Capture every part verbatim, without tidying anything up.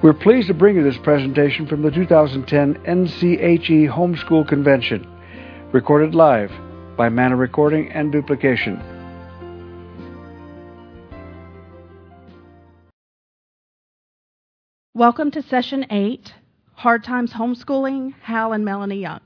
We're pleased to bring you this presentation from the two thousand ten N C H E Homeschool Convention, recorded live by Manna Recording and Duplication. Welcome to Session eight, Hard Times Homeschooling, Hal and Melanie Young.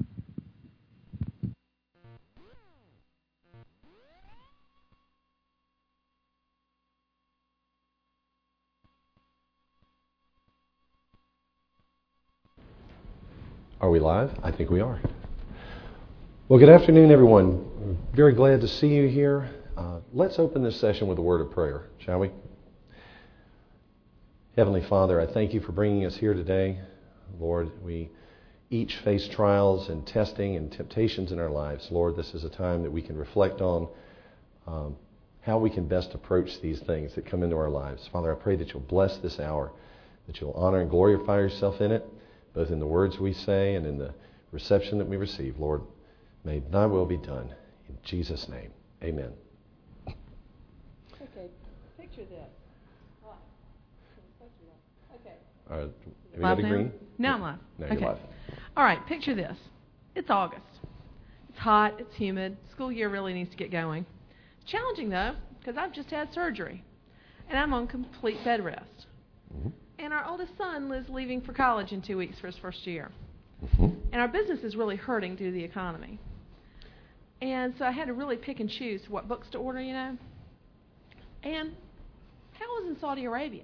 Are we live? I think we are. Well, good afternoon, everyone. We're very glad to see you here. Uh, let's open this session with a word of prayer, shall we? Heavenly Father, I thank you for bringing us here today. Lord, we each face trials and testing and temptations in our lives. Lord, this is a time that we can reflect on um, how we can best approach these things that come into our lives. Father, I pray that you'll bless this hour, that you'll honor and glorify yourself in it, both in the words we say and in the reception that we receive. Lord, may thy will be done. In Jesus' name, amen. Okay, picture this. Okay. All right. Have you got a green? No, I'm live. No, okay. you're live. All right, picture this. It's August. It's hot, it's humid. School year really needs to get going. Challenging, though, because I've just had surgery, and I'm on complete bed rest. Mm-hmm. And our oldest son is leaving for college in two weeks for his first year. Mm-hmm. And our business is really hurting due to the economy. And so I had to really pick and choose what books to order, you know. And Hal was in Saudi Arabia.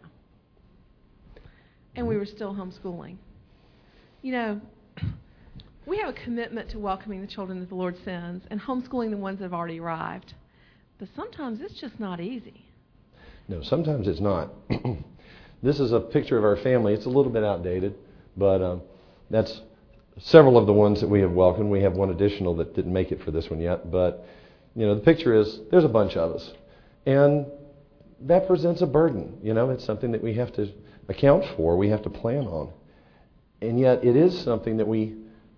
And we were still homeschooling. You know, we have a commitment to welcoming the children that the Lord sends and homeschooling the ones that have already arrived. But sometimes it's just not easy. No, sometimes it's not. This is a picture of our family. It's a little bit outdated, but um, that's several of the ones that we have welcomed. We have one additional that didn't make it for this one yet, but you know, the picture is there's a bunch of us, and that presents a burden. You know, it's something that we have to account for, we have to plan on, and yet it is something that we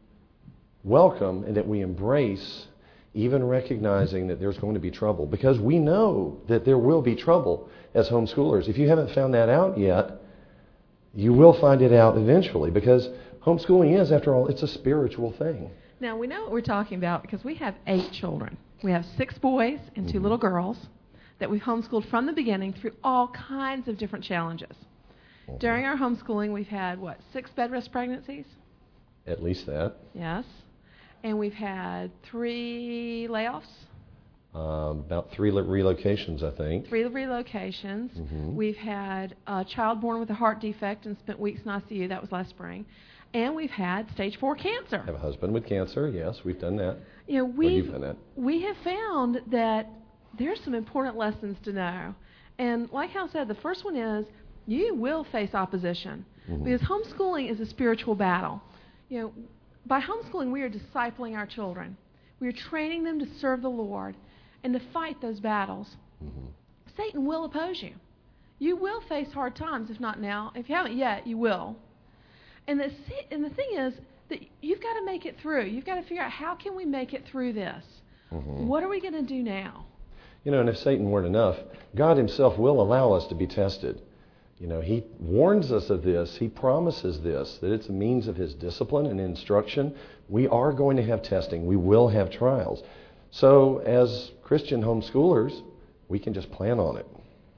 welcome and that we embrace, even recognizing that there's going to be trouble, because we know that there will be trouble as homeschoolers. If you haven't found that out yet, you will find it out eventually, because homeschooling is, after all, it's a spiritual thing. Now, we know what we're talking about because we have eight children. We have six boys and two mm-hmm. little girls that we've homeschooled from the beginning through all kinds of different challenges. Mm-hmm. During our homeschooling, we've had, what, six bed rest pregnancies? At least that. Yes. And we've had three layoffs. Um, about three le- relocations, I think. Three relocations. Mm-hmm. We've had a child born with a heart defect and spent weeks in I C U. That was last spring. And we've had stage four cancer. I have a husband with cancer. Yes, we've done that. You know, we've done that. We have found that there's some important lessons to know. And like Hal said, the first one is you will face opposition, mm-hmm. because homeschooling is a spiritual battle. You know, by homeschooling, we are discipling our children. We are training them to serve the Lord and to fight those battles. Mm-hmm. Satan will oppose you. You will face hard times, if not now. If you haven't yet, you will. And the, and the thing is that you've got to make it through. You've got to figure out, how can we make it through this? Mm-hmm. What are we going to do now? You know, and if Satan weren't enough, God himself will allow us to be tested. You know, he warns us of this. He promises this, that it's a means of his discipline and instruction. We are going to have testing. We will have trials. So as Christian homeschoolers, we can just plan on it.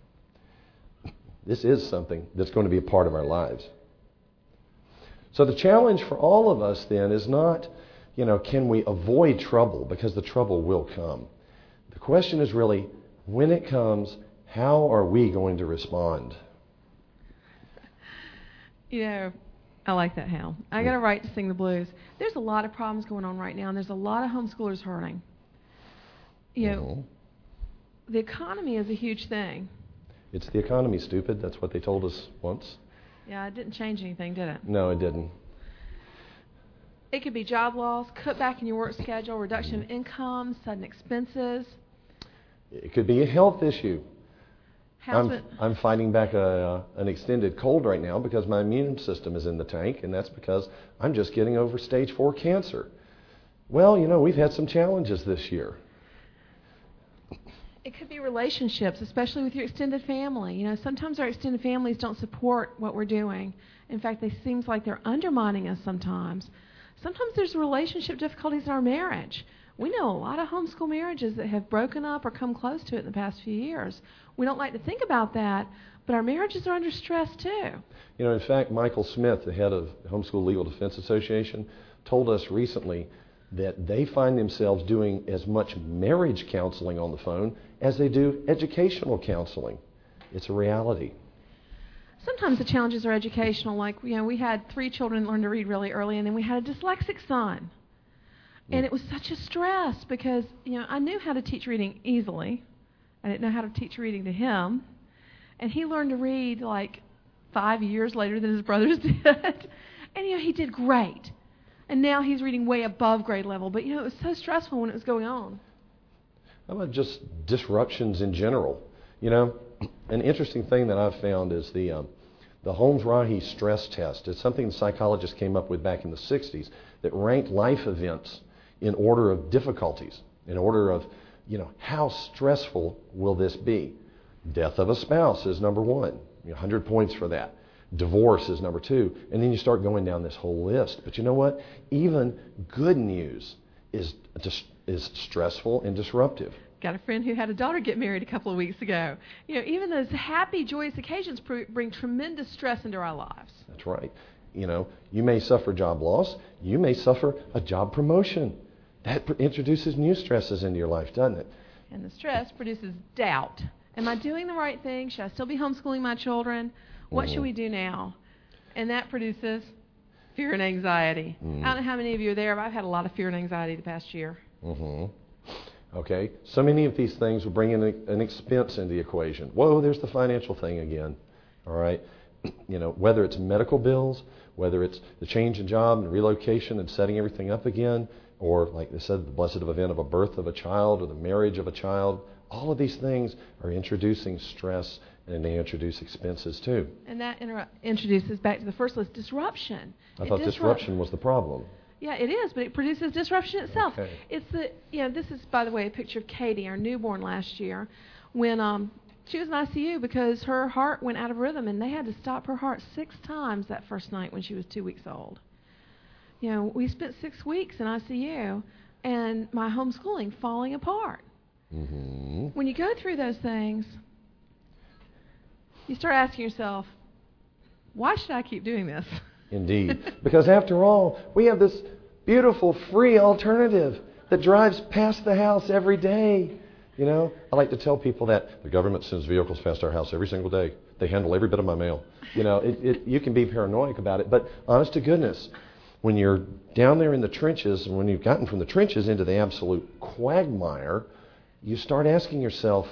This is something that's going to be a part of our lives. So the challenge for all of us then is not, you know, can we avoid trouble, because the trouble will come. The question is really, when it comes, how are we going to respond? You know, I like that, Hal. I got a right to sing the blues. There's a lot of problems going on right now, and there's a lot of homeschoolers hurting. You know, mm-hmm. the economy is a huge thing. It's the economy, stupid. That's what they told us once. Yeah, it didn't change anything, did it? No, it didn't. It could be job loss, cut back in your work schedule, reduction of income, sudden expenses. It could be a health issue. I'm, it? I'm fighting back a, uh, an extended cold right now because my immune system is in the tank, and that's because I'm just getting over stage four cancer. Well, you know, we've had some challenges this year. It could be relationships, especially with your extended family. You know, sometimes our extended families don't support what we're doing. In fact, it seems like they're undermining us sometimes. Sometimes there's relationship difficulties in our marriage. We know a lot of homeschool marriages that have broken up or come close to it in the past few years. We don't like to think about that, but our marriages are under stress too. You know, in fact, Michael Smith, the head of the Homeschool Legal Defense Association, told us recently that they find themselves doing as much marriage counseling on the phone as they do educational counseling. It's a reality. Sometimes the challenges are educational. Like, you know, we had three children learn to read really early, and then we had a dyslexic son. And it was such a stress because, you know, I knew how to teach reading easily. I didn't know how to teach reading to him. And he learned to read like five years later than his brothers did. And, you know, he did great. And now he's reading way above grade level. But, you know, it was so stressful when it was going on. How about just disruptions in general? You know, an interesting thing that I've found is the um, the Holmes-Rahe stress test. It's something the psychologists came up with back in the sixties that ranked life events in order of difficulties, in order of, you know, how stressful will this be? Death of a spouse is number one, you know, one hundred points for that. Divorce is number two, and then you start going down this whole list. But you know what? Even good news is is stressful and disruptive. Got a friend who had a daughter get married a couple of weeks ago. You know, even those happy, joyous occasions pr- bring tremendous stress into our lives. That's right. You know, you may suffer job loss. You may suffer a job promotion. That pr- introduces new stresses into your life, doesn't it? And the stress produces doubt. Am I doing the right thing? Should I still be homeschooling my children? What mm-hmm. should we do now? And that produces fear and anxiety. Mm. I don't know how many of you are there, but I've had a lot of fear and anxiety the past year. Mm-hmm. Okay, so many of these things will bring in a, an expense into the equation. Whoa, there's the financial thing again. All right, you know, whether it's medical bills, whether it's the change in job and relocation and setting everything up again, or like they said, the blessed event of a birth of a child or the marriage of a child, all of these things are introducing stress and they introduce expenses too. And that inter- introduces back to the first list, disruption. I it thought disrupt- disruption was the problem. Yeah, it is, but it produces disruption itself. Okay. It's the, you know, this is, by the way, a picture of Katie, our newborn last year, when um, she was in I C U because her heart went out of rhythm, and they had to stop her heart six times that first night when she was two weeks old. You know, we spent six weeks in I C U, and my homeschooling falling apart. Mm-hmm. When you go through those things, you start asking yourself, why should I keep doing this? Indeed. Because after all, we have this beautiful free alternative that drives past the house every day. You know, I like to tell people that the government sends vehicles past our house every single day. They handle every bit of my mail. You know, it, it, you can be paranoid about it, but honest to goodness, when you're down there in the trenches, and when you've gotten from the trenches into the absolute quagmire, you start asking yourself,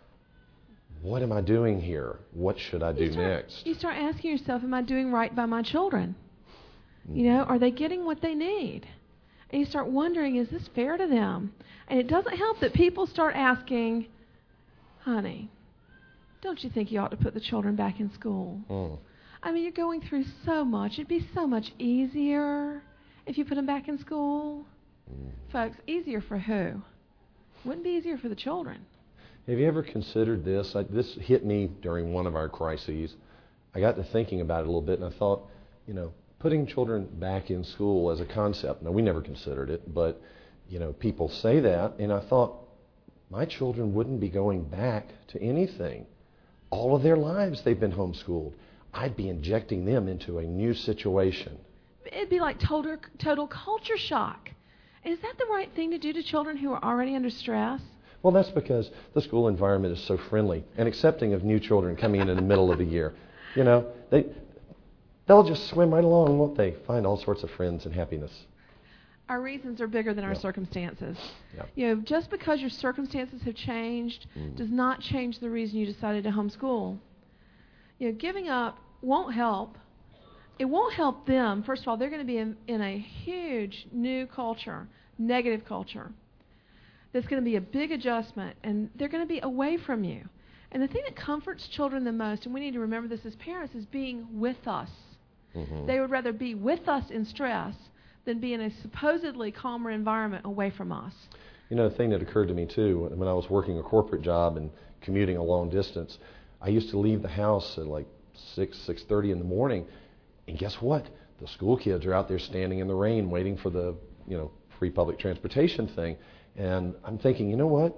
what am I doing here? What should I do you start, next? You start asking yourself, am I doing right by my children? Mm-hmm. You know, are they getting what they need? And you start wondering, is this fair to them? And it doesn't help that people start asking, honey, don't you think you ought to put the children back in school? Mm. I mean, you're going through so much. It'd be so much easier if you put them back in school. Mm. Folks, easier for who? Wouldn't be easier for the children. Have you ever considered this? I, this hit me during one of our crises. I got to thinking about it a little bit, and I thought, you know, putting children back in school as a concept. Now, we never considered it, but, you know, people say that, and I thought, my children wouldn't be going back to anything. All of their lives they've been homeschooled. I'd be injecting them into a new situation. It'd be like total, total culture shock. Is that the right thing to do to children who are already under stress? Well, that's because the school environment is so friendly and accepting of new children coming in in the middle of the year. You know, they, they'll just swim right along, won't they? Find all sorts of friends and happiness. Our reasons are bigger than yeah. our circumstances. Yeah. You know, just because your circumstances have changed mm. does not change the reason you decided to homeschool. You know, giving up won't help. It won't help them. First of all, they're going to be in, in a huge new culture, negative culture. There's going to be a big adjustment, and they're going to be away from you. And the thing that comforts children the most, and we need to remember this as parents, is being with us. Mm-hmm. They would rather be with us in stress than be in a supposedly calmer environment away from us. You know, the thing that occurred to me, too, when I was working a corporate job and commuting a long distance, I used to leave the house at like six, six thirty in the morning, and guess what? The school kids are out there standing in the rain waiting for the, you know, free public transportation thing. And I'm thinking, you know what?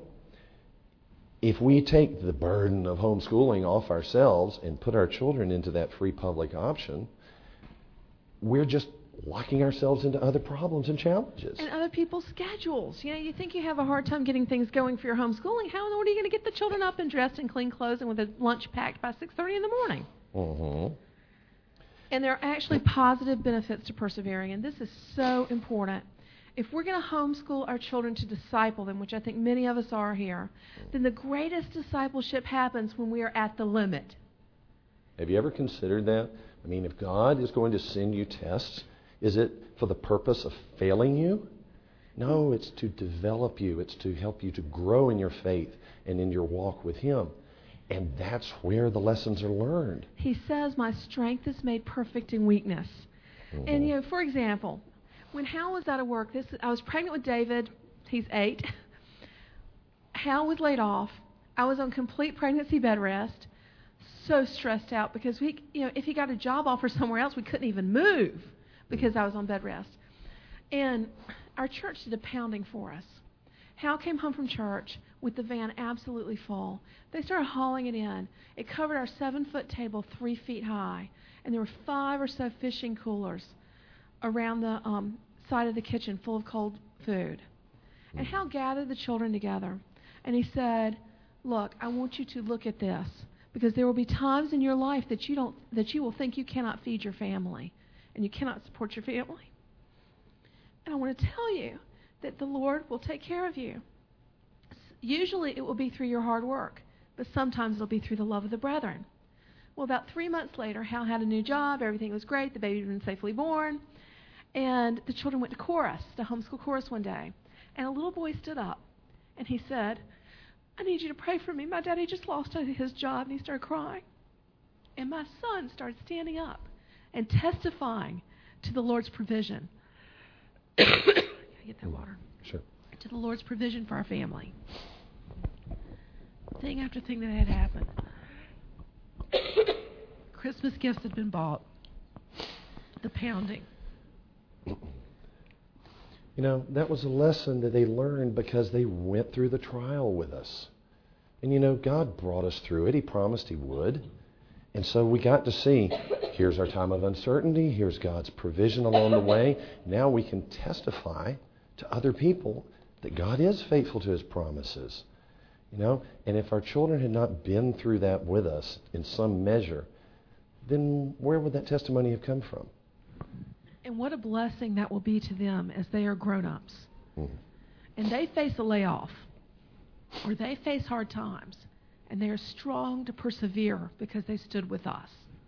If we take the burden of homeschooling off ourselves and put our children into that free public option, we're just locking ourselves into other problems and challenges. And other people's schedules. You know, you think you have a hard time getting things going for your homeschooling. How in the world are you going to get the children up and dressed in clean clothes and with a lunch packed by six thirty in the morning? Mm-hmm. And there are actually positive benefits to persevering, and this is so important. If we're going to homeschool our children to disciple them, which I think many of us are here, then the greatest discipleship happens when we are at the limit. Have you ever considered that? I mean, if God is going to send you tests, is it for the purpose of failing you? No, it's to develop you. It's to help you to grow in your faith and in your walk with Him. And that's where the lessons are learned. He says, my strength is made perfect in weakness. Mm-hmm. And, you know, for example, when Hal was out of work, this I was pregnant with David. He's eight. Hal was laid off. I was on complete pregnancy bed rest. So stressed out because we, you know, if he got a job offer somewhere else, we couldn't even move because I was on bed rest. And our church did a pounding for us. Hal came home from church with the van absolutely full. They started hauling it in. It covered our seven-foot table three feet high, and there were five or so fishing coolers around the um, side of the kitchen full of cold food. And Hal gathered the children together, and he said, look, I want you to look at this, because there will be times in your life that you don't, that you will think you cannot feed your family, and you cannot support your family. And I want to tell you that the Lord will take care of you. Usually it will be through your hard work, but sometimes it'll be through the love of the brethren. Well, about three months later, Hal had a new job. Everything was great. The baby had been safely born. And the children went to chorus, to homeschool chorus one day. And a little boy stood up, and he said, I need you to pray for me. My daddy just lost his job, and he started crying. And my son started standing up and testifying to the Lord's provision. Can I get that water? Sure. To the Lord's provision for our family. Thing after thing that had happened. Christmas gifts had been bought. The pounding. You know, that was a lesson that they learned because they went through the trial with us. And you know, God brought us through it. He promised He would. And so we got to see, here's our time of uncertainty. Here's God's provision along the way. Now we can testify to other people that God is faithful to His promises. You know, and if our children had not been through that with us in some measure, then where would that testimony have come from? And what a blessing that will be to them as they are grown-ups. Mm-hmm. And they face a layoff, or they face hard times, and they are strong to persevere because they stood with us.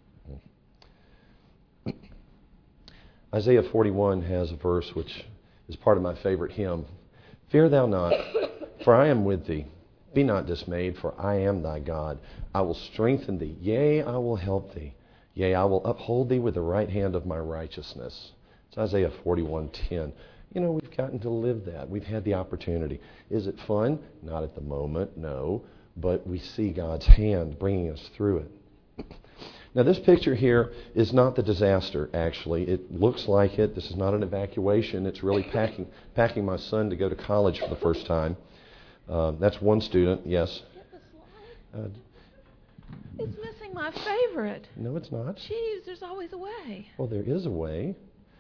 Mm-hmm. Isaiah forty-one has a verse which is part of my favorite hymn. Fear thou not, for I am with thee. Be not dismayed, for I am thy God. I will strengthen thee. Yea, I will help thee. Yea, I will uphold thee with the right hand of my righteousness. It's Isaiah forty-one ten. You know, we've gotten to live that. We've had the opportunity. Is it fun? Not at the moment, no. But we see God's hand bringing us through it. Now, this picture here is not the disaster, actually. It looks like it. This is not an evacuation. It's really packing packing my son to go to college for the first time. Uh, that's one student, yes. Get the slide. Uh, it's missing my favorite. No, it's not. Jeez, there's always a way. Well, there is a way.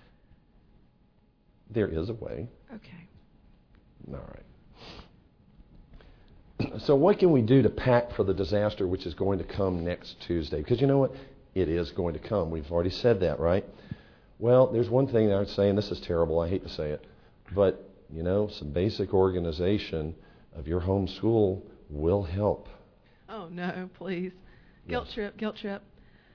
There is a way. Okay. All right. So what can we do to pack for the disaster which is going to come next Tuesday? Because you know what? It is going to come. We've already said that, right? Well, there's one thing I would say, and this is terrible. I hate to say it. But, you know, some basic organization of your home school will help. Oh, no, please. Guilt yes. trip, guilt trip.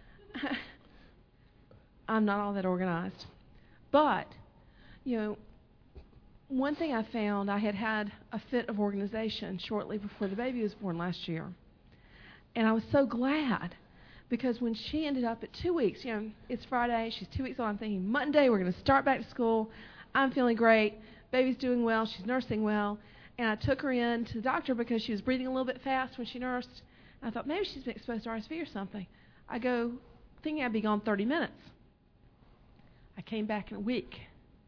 I'm not all that organized. But, you know, one thing I found, I had had a fit of organization shortly before the baby was born last year. And I was so glad because when she ended up at two weeks, you know, it's Friday, she's two weeks old, I'm thinking Monday we're going to start back to school. I'm feeling great. Baby's doing well. She's nursing well. And I took her in to the doctor because she was breathing a little bit fast when she nursed. And I thought maybe she's been exposed to R S V or something. I go thinking I'd be gone thirty minutes. I came back in a week.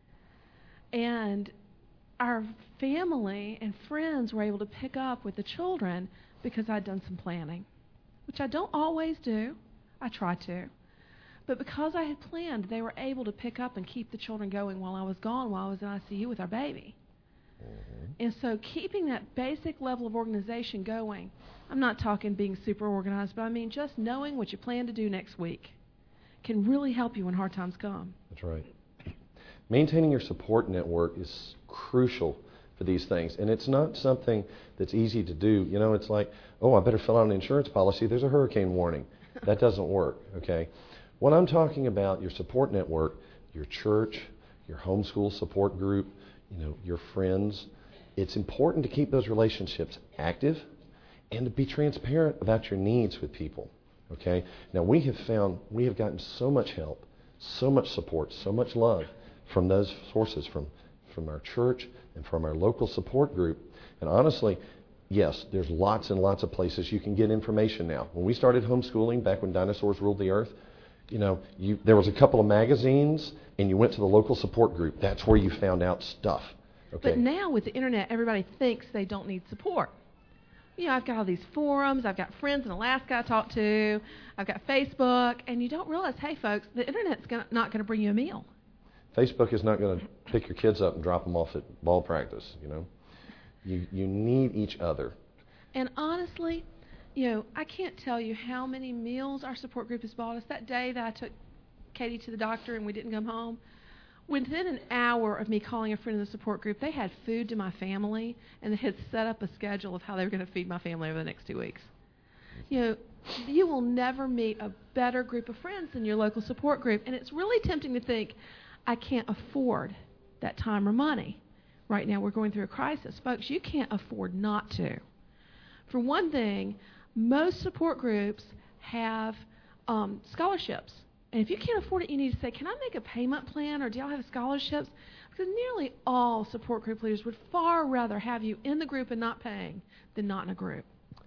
And our family and friends were able to pick up with the children because I'd done some planning, which I don't always do. I try to. But because I had planned, they were able to pick up and keep the children going while I was gone, while I was in I C U with our baby. Mm-hmm. And so keeping that basic level of organization going, I'm not talking being super organized, but I mean just knowing what you plan to do next week can really help you when hard times come. That's right. Maintaining your support network is crucial for these things. And it's not something that's easy to do. You know, it's like, oh, I better fill out an insurance policy. There's a hurricane warning. That doesn't work, okay? What I'm talking about, your support network, your church, your homeschool support group, you know, your friends, it's important to keep those relationships active and to be transparent about your needs with people, okay? Now, we have found, we have gotten so much help, so much support, so much love from those sources, from, from our church and from our local support group. And honestly, yes, there's lots and lots of places you can get information now. When we started homeschooling back when dinosaurs ruled the earth, you know, you, there was a couple of magazines, and you went to the local support group. That's where you found out stuff. Okay. But now with the internet, everybody thinks they don't need support. You know, I've got all these forums. I've got friends in Alaska I talk to. I've got Facebook. And you don't realize, hey, folks, the internet's gonna, not going to bring you a meal. Facebook is not going to pick your kids up and drop them off at ball practice, you know. You, you need each other. And honestly, you know, I can't tell you how many meals our support group has bought us. That day that I took Katie to the doctor and we didn't come home, within an hour of me calling a friend in the support group, they had food to my family, and they had set up a schedule of how they were going to feed my family over the next two weeks. You know, you will never meet a better group of friends than your local support group, and it's really tempting to think, I can't afford that time or money. Right now we're going through a crisis. Folks, you can't afford not to. For one thing, most support groups have um, scholarships. And if you can't afford it, you need to say, can I make a payment plan, or do y'all have scholarships? Because nearly all support group leaders would far rather have you in the group and not paying than not in a group.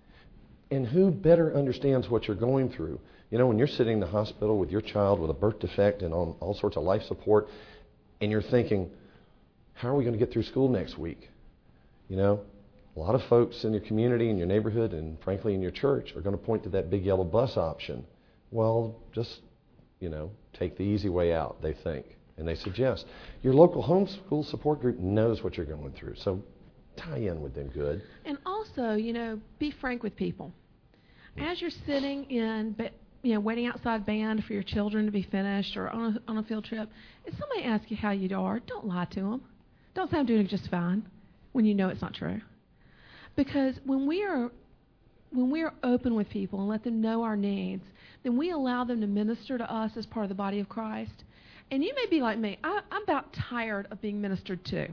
And who better understands what you're going through? You know, when you're sitting in the hospital with your child with a birth defect and on all sorts of life support, and you're thinking, how are we going to get through school next week? You know, a lot of folks in your community, in your neighborhood, and frankly in your church are going to point to that big yellow bus option. Well, just, you know, take the easy way out, they think. And they suggest. Your local homeschool support group knows what you're going through, so tie in with them good. And also, you know, be frank with people. As you're sitting in, you know, waiting outside band for your children to be finished or on a, on a field trip, if somebody asks you how you are, don't lie to them. Don't say I'm doing just fine when you know it's not true. Because when we are when we are open with people and let them know our needs, then we allow them to minister to us as part of the body of Christ. And you may be like me. I, I'm about tired of being ministered to.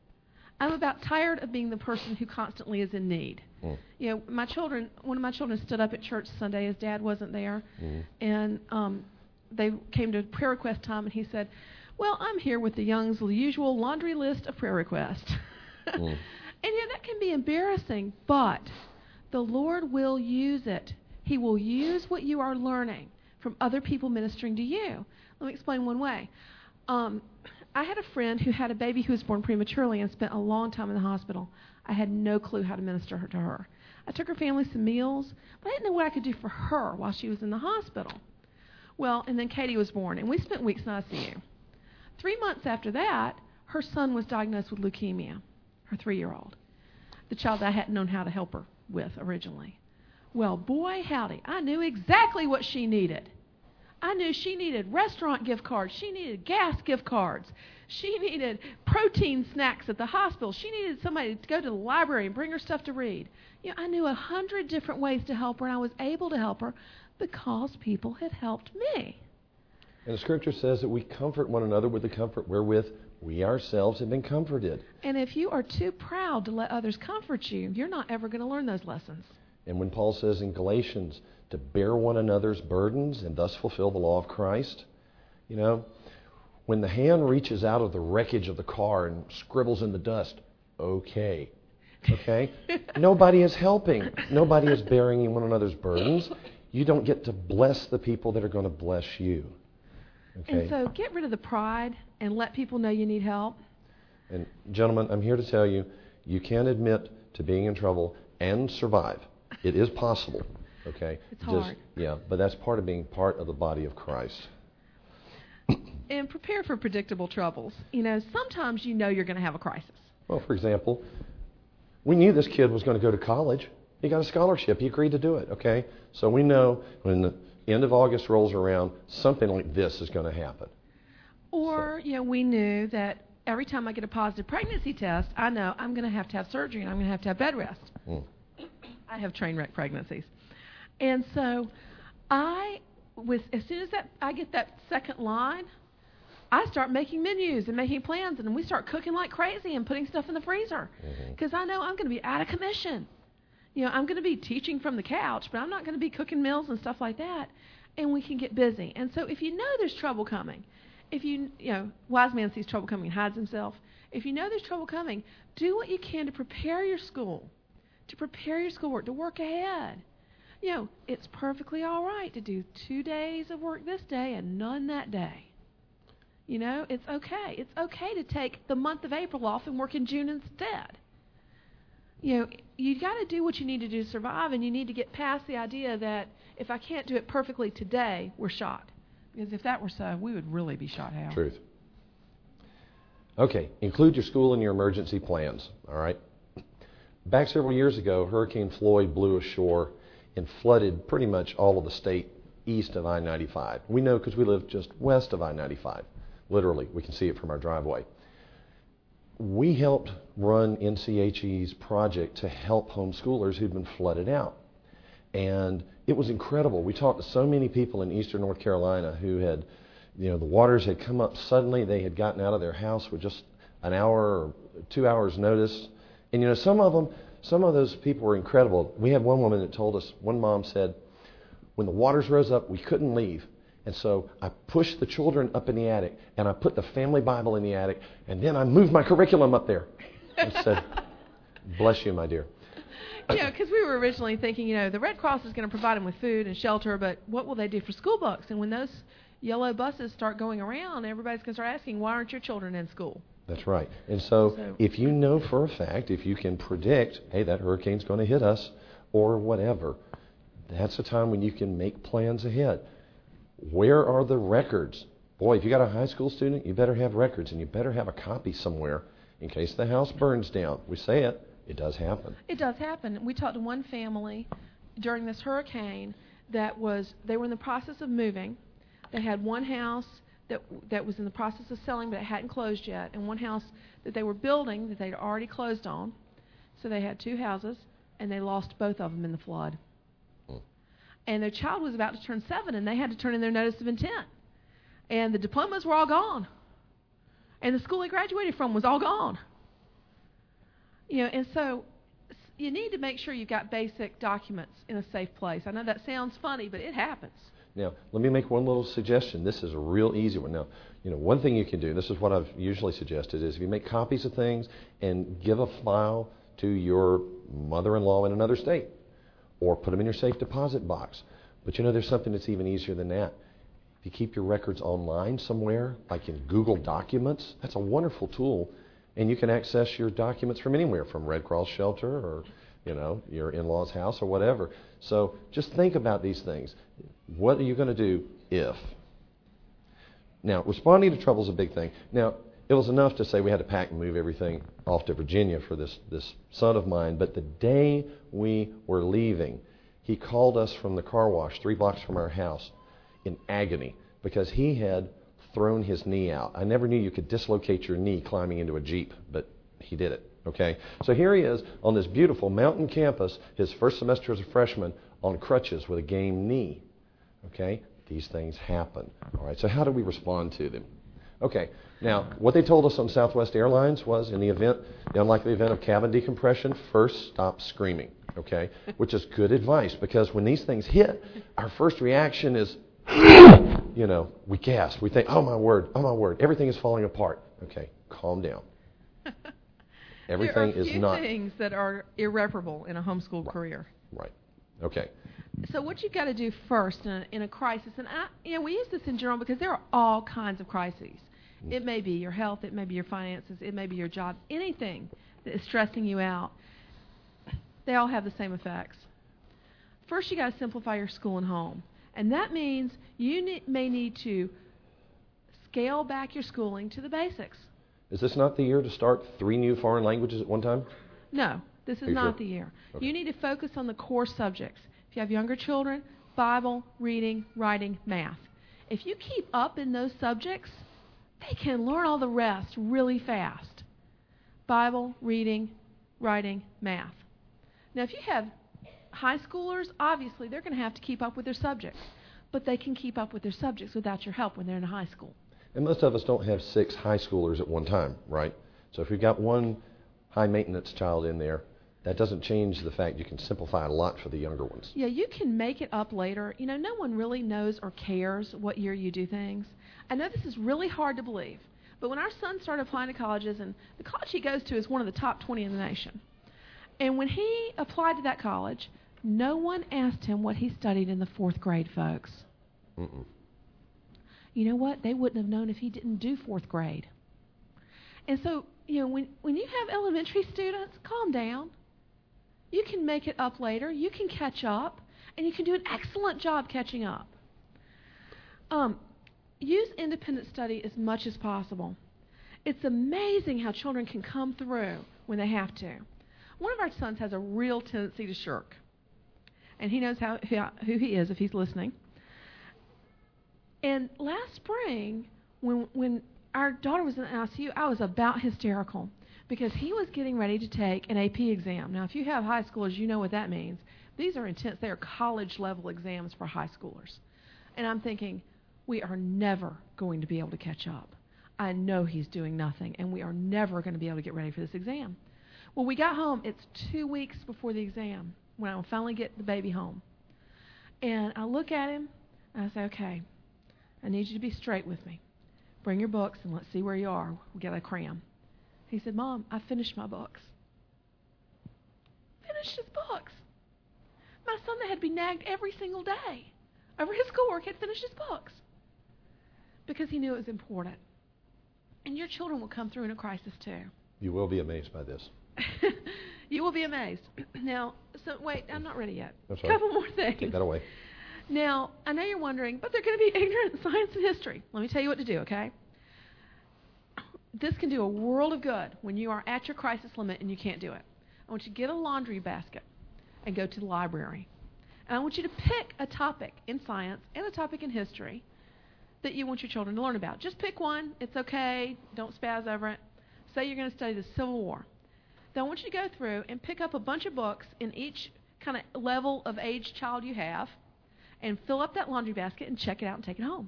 I'm about tired of being the person who constantly is in need. Mm. You know, my children, one of my children stood up at church Sunday. His dad wasn't there. Mm. And um, they came to prayer request time, and he said, well, I'm here with the Young's usual laundry list of prayer requests. Mm. And yeah, that can be embarrassing, but the Lord will use it. He will use what you are learning from other people ministering to you. Let me explain one way. Um, I had a friend who had a baby who was born prematurely and spent a long time in the hospital. I had no clue how to minister her to her. I took her family some meals, but I didn't know what I could do for her while she was in the hospital. Well, and then Katie was born, and we spent weeks in I C U. Three months after that, her son was diagnosed with leukemia, her three-year-old, the child I hadn't known how to help her with originally. Well, boy, howdy, I knew exactly what she needed. I knew she needed restaurant gift cards. She needed gas gift cards. She needed protein snacks at the hospital. She needed somebody to go to the library and bring her stuff to read. You know, I knew a hundred different ways to help her, and I was able to help her because people had helped me. And the Scripture says that we comfort one another with the comfort wherewith we ourselves have been comforted. And if you are too proud to let others comfort you, you're not ever going to learn those lessons. And when Paul says in Galatians to bear one another's burdens and thus fulfill the law of Christ, you know, when the hand reaches out of the wreckage of the car and scribbles in the dust, okay. Okay? Nobody is helping. Nobody is bearing one another's burdens. You don't get to bless the people that are going to bless you. Okay? And so get rid of the pride and let people know you need help. And gentlemen, I'm here to tell you, you can admit to being in trouble and survive. It is possible. Okay? It's hard. Just, yeah, but that's part of being part of the body of Christ. And prepare for predictable troubles. You know, sometimes you know you're going to have a crisis. Well, for example, we knew this kid was going to go to college. He got a scholarship. He agreed to do it, okay? So we know when the end of August rolls around, something like this is going to happen. Or, So. you know, we knew that every time I get a positive pregnancy test, I know I'm going to have to have surgery and I'm going to have to have bed rest. Mm. I have train wreck pregnancies. And so I was, as soon as that I get that second line, I start making menus and making plans, and we start cooking like crazy and putting stuff in the freezer because mm-hmm. I know I'm going to be out of commission. You know, I'm going to be teaching from the couch, but I'm not going to be cooking meals and stuff like that, and we can get busy. And so if you know there's trouble coming, if you, you know, wise man sees trouble coming and hides himself. If you know there's trouble coming, do what you can to prepare your school, to prepare your schoolwork, to work ahead. You know, it's perfectly all right to do two days of work this day and none that day. You know, it's okay. It's okay to take the month of April off and work in June instead. You know, you got to do what you need to do to survive, and you need to get past the idea that if I can't do it perfectly today, we're shot. Because if that were so, we would really be shot out. Truth. Okay, include your school in your emergency plans, all right? Back several years ago, Hurricane Floyd blew ashore and flooded pretty much all of the state east of I ninety-five. We know because we live just west of I ninety-five. Literally, we can see it from our driveway. We helped run N C H E's project to help homeschoolers who'd been flooded out. And it was incredible. We talked to so many people in eastern North Carolina who had, you know, the waters had come up suddenly. They had gotten out of their house with just an hour or two hours notice. And, you know, some of them, some of those people were incredible. We had one woman that told us, one mom said, when the waters rose up, we couldn't leave. And so I pushed the children up in the attic, and I put the family Bible in the attic, and then I moved my curriculum up there. I said, bless you, my dear. You know, because we were originally thinking, you know, the Red Cross is going to provide them with food and shelter, but what will they do for school books? And when those yellow buses start going around, everybody's going to start asking, why aren't your children in school? That's right. And so, so if you know for a fact, if you can predict, hey, that hurricane's going to hit us, or whatever, that's the time when you can make plans ahead. Where are the records? Boy, if you got a high school student, you better have records, and you better have a copy somewhere in case the house burns down. We say it, it does happen. It does happen. We talked to one family during this hurricane that was, they were in the process of moving. They had one house that that was in the process of selling, but it hadn't closed yet, and one house that they were building that they'd already closed on. So they had two houses, and they lost both of them in the flood. And their child was about to turn seven, and they had to turn in their notice of intent. And the diplomas were all gone. And the school they graduated from was all gone. You know, and so you need to make sure you've got basic documents in a safe place. I know that sounds funny, but it happens. Now, let me make one little suggestion. This is a real easy one. Now, you know, one thing you can do, this is what I've usually suggested, is if you make copies of things and give a file to your mother-in-law in another state, or put them in your safe deposit box. But you know, there's something that's even easier than that. If you keep your records online somewhere, like in Google Documents, that's a wonderful tool. And you can access your documents from anywhere, from Red Cross Shelter or, you know, your in-law's house or whatever. So just think about these things. What are you going to do if? Now, responding to trouble is a big thing. Now, it was enough to say we had to pack and move everything off to Virginia for this, this son of mine. But the day we were leaving, he called us from the car wash three blocks from our house in agony because he had thrown his knee out. I never knew you could dislocate your knee climbing into a Jeep, but he did it. Okay, so here he is on this beautiful mountain campus, his first semester as a freshman, on crutches with a game knee. Okay, these things happen. All right, so how do we respond to them? Okay, now, what they told us on Southwest Airlines was, in the event, the unlikely event of cabin decompression, first stop screaming, okay? Which is good advice, because when these things hit, our first reaction is, you know, we gasp. We think, oh, my word, oh, my word, everything is falling apart. Okay, calm down. Everything there are is few not things that are irreparable in a homeschool career. right. Okay. So what you've got to do first in a, in a crisis, and I, you know, we use this in general because there are all kinds of crises. Mm. It may be your health, it may be your finances, it may be your job, anything that is stressing you out. They all have the same effects. First, you got to simplify your school and home, and that means you ne- may need to scale back your schooling to the basics. Is this not the year to start three new foreign languages at one time? No, this is Are you not sure? the year. Okay. You need to focus on the core subjects. If you have younger children, Bible, reading, writing, math. If you keep up in those subjects, they can learn all the rest really fast. Bible, reading, writing, math. Now, if you have high schoolers, obviously they're going to have to keep up with their subjects, but they can keep up with their subjects without your help when they're in high school. And most of us don't have six high schoolers at one time, right? So if you've got one high maintenance child in there, that doesn't change the fact you can simplify a lot for the younger ones. Yeah, you can make it up later. You know, no one really knows or cares what year you do things. I know this is really hard to believe, but when our son started applying to colleges, and the college he goes to is one of the top twenty in the nation, and when he applied to that college, no one asked him what he studied in the fourth grade, folks. Mm-mm. You know what? They wouldn't have known if he didn't do fourth grade. And so, you know, when, when you have elementary students, calm down. You can make it up later. You can catch up, and you can do an excellent job catching up. Um, use independent study as much as possible. It's amazing how children can come through when they have to. One of our sons has a real tendency to shirk, and he knows how, who he is if he's listening. And last spring, when when our daughter was in the I C U, I was about hysterical because he was getting ready to take an A P exam. Now, if you have high schoolers, you know what that means. These are intense. They are college-level exams for high schoolers. And I'm thinking, we are never going to be able to catch up. I know he's doing nothing, and we are never going to be able to get ready for this exam. Well, we got home. It's two weeks before the exam when I will finally get the baby home. And I look at him, and I say, okay, I need you to be straight with me. Bring your books, and let's see where you are. We'll get a cram. He said, Mom, I finished my books. Finished his books. My son that had been nagged every single day over his schoolwork had finished his books because he knew it was important. And your children will come through in a crisis too. You will be amazed by this. You will be amazed. Now, so wait, I'm not ready yet. That's A right. couple more things. Take that away. Now, I know you're wondering, but they're going to be ignorant in science and history. Let me tell you what to do, okay? This can do a world of good when you are at your crisis limit and you can't do it. I want you to get a laundry basket and go to the library. And I want you to pick a topic in science and a topic in history that you want your children to learn about. Just pick one. It's okay. Don't spaz over it. Say you're going to study the Civil War. Then I want you to go through and pick up a bunch of books in each kind of level of age child you have and fill up that laundry basket and check it out and take it home.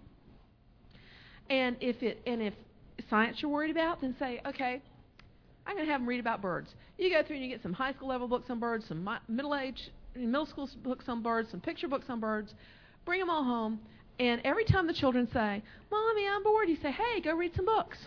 And if it and if science you're worried about, then say, okay, I'm going to have them read about birds. You go through and you get some high school level books on birds, some middle age, middle school books on birds, some picture books on birds. Bring them all home. And every time the children say, Mommy, I'm bored, you say, hey, go read some books.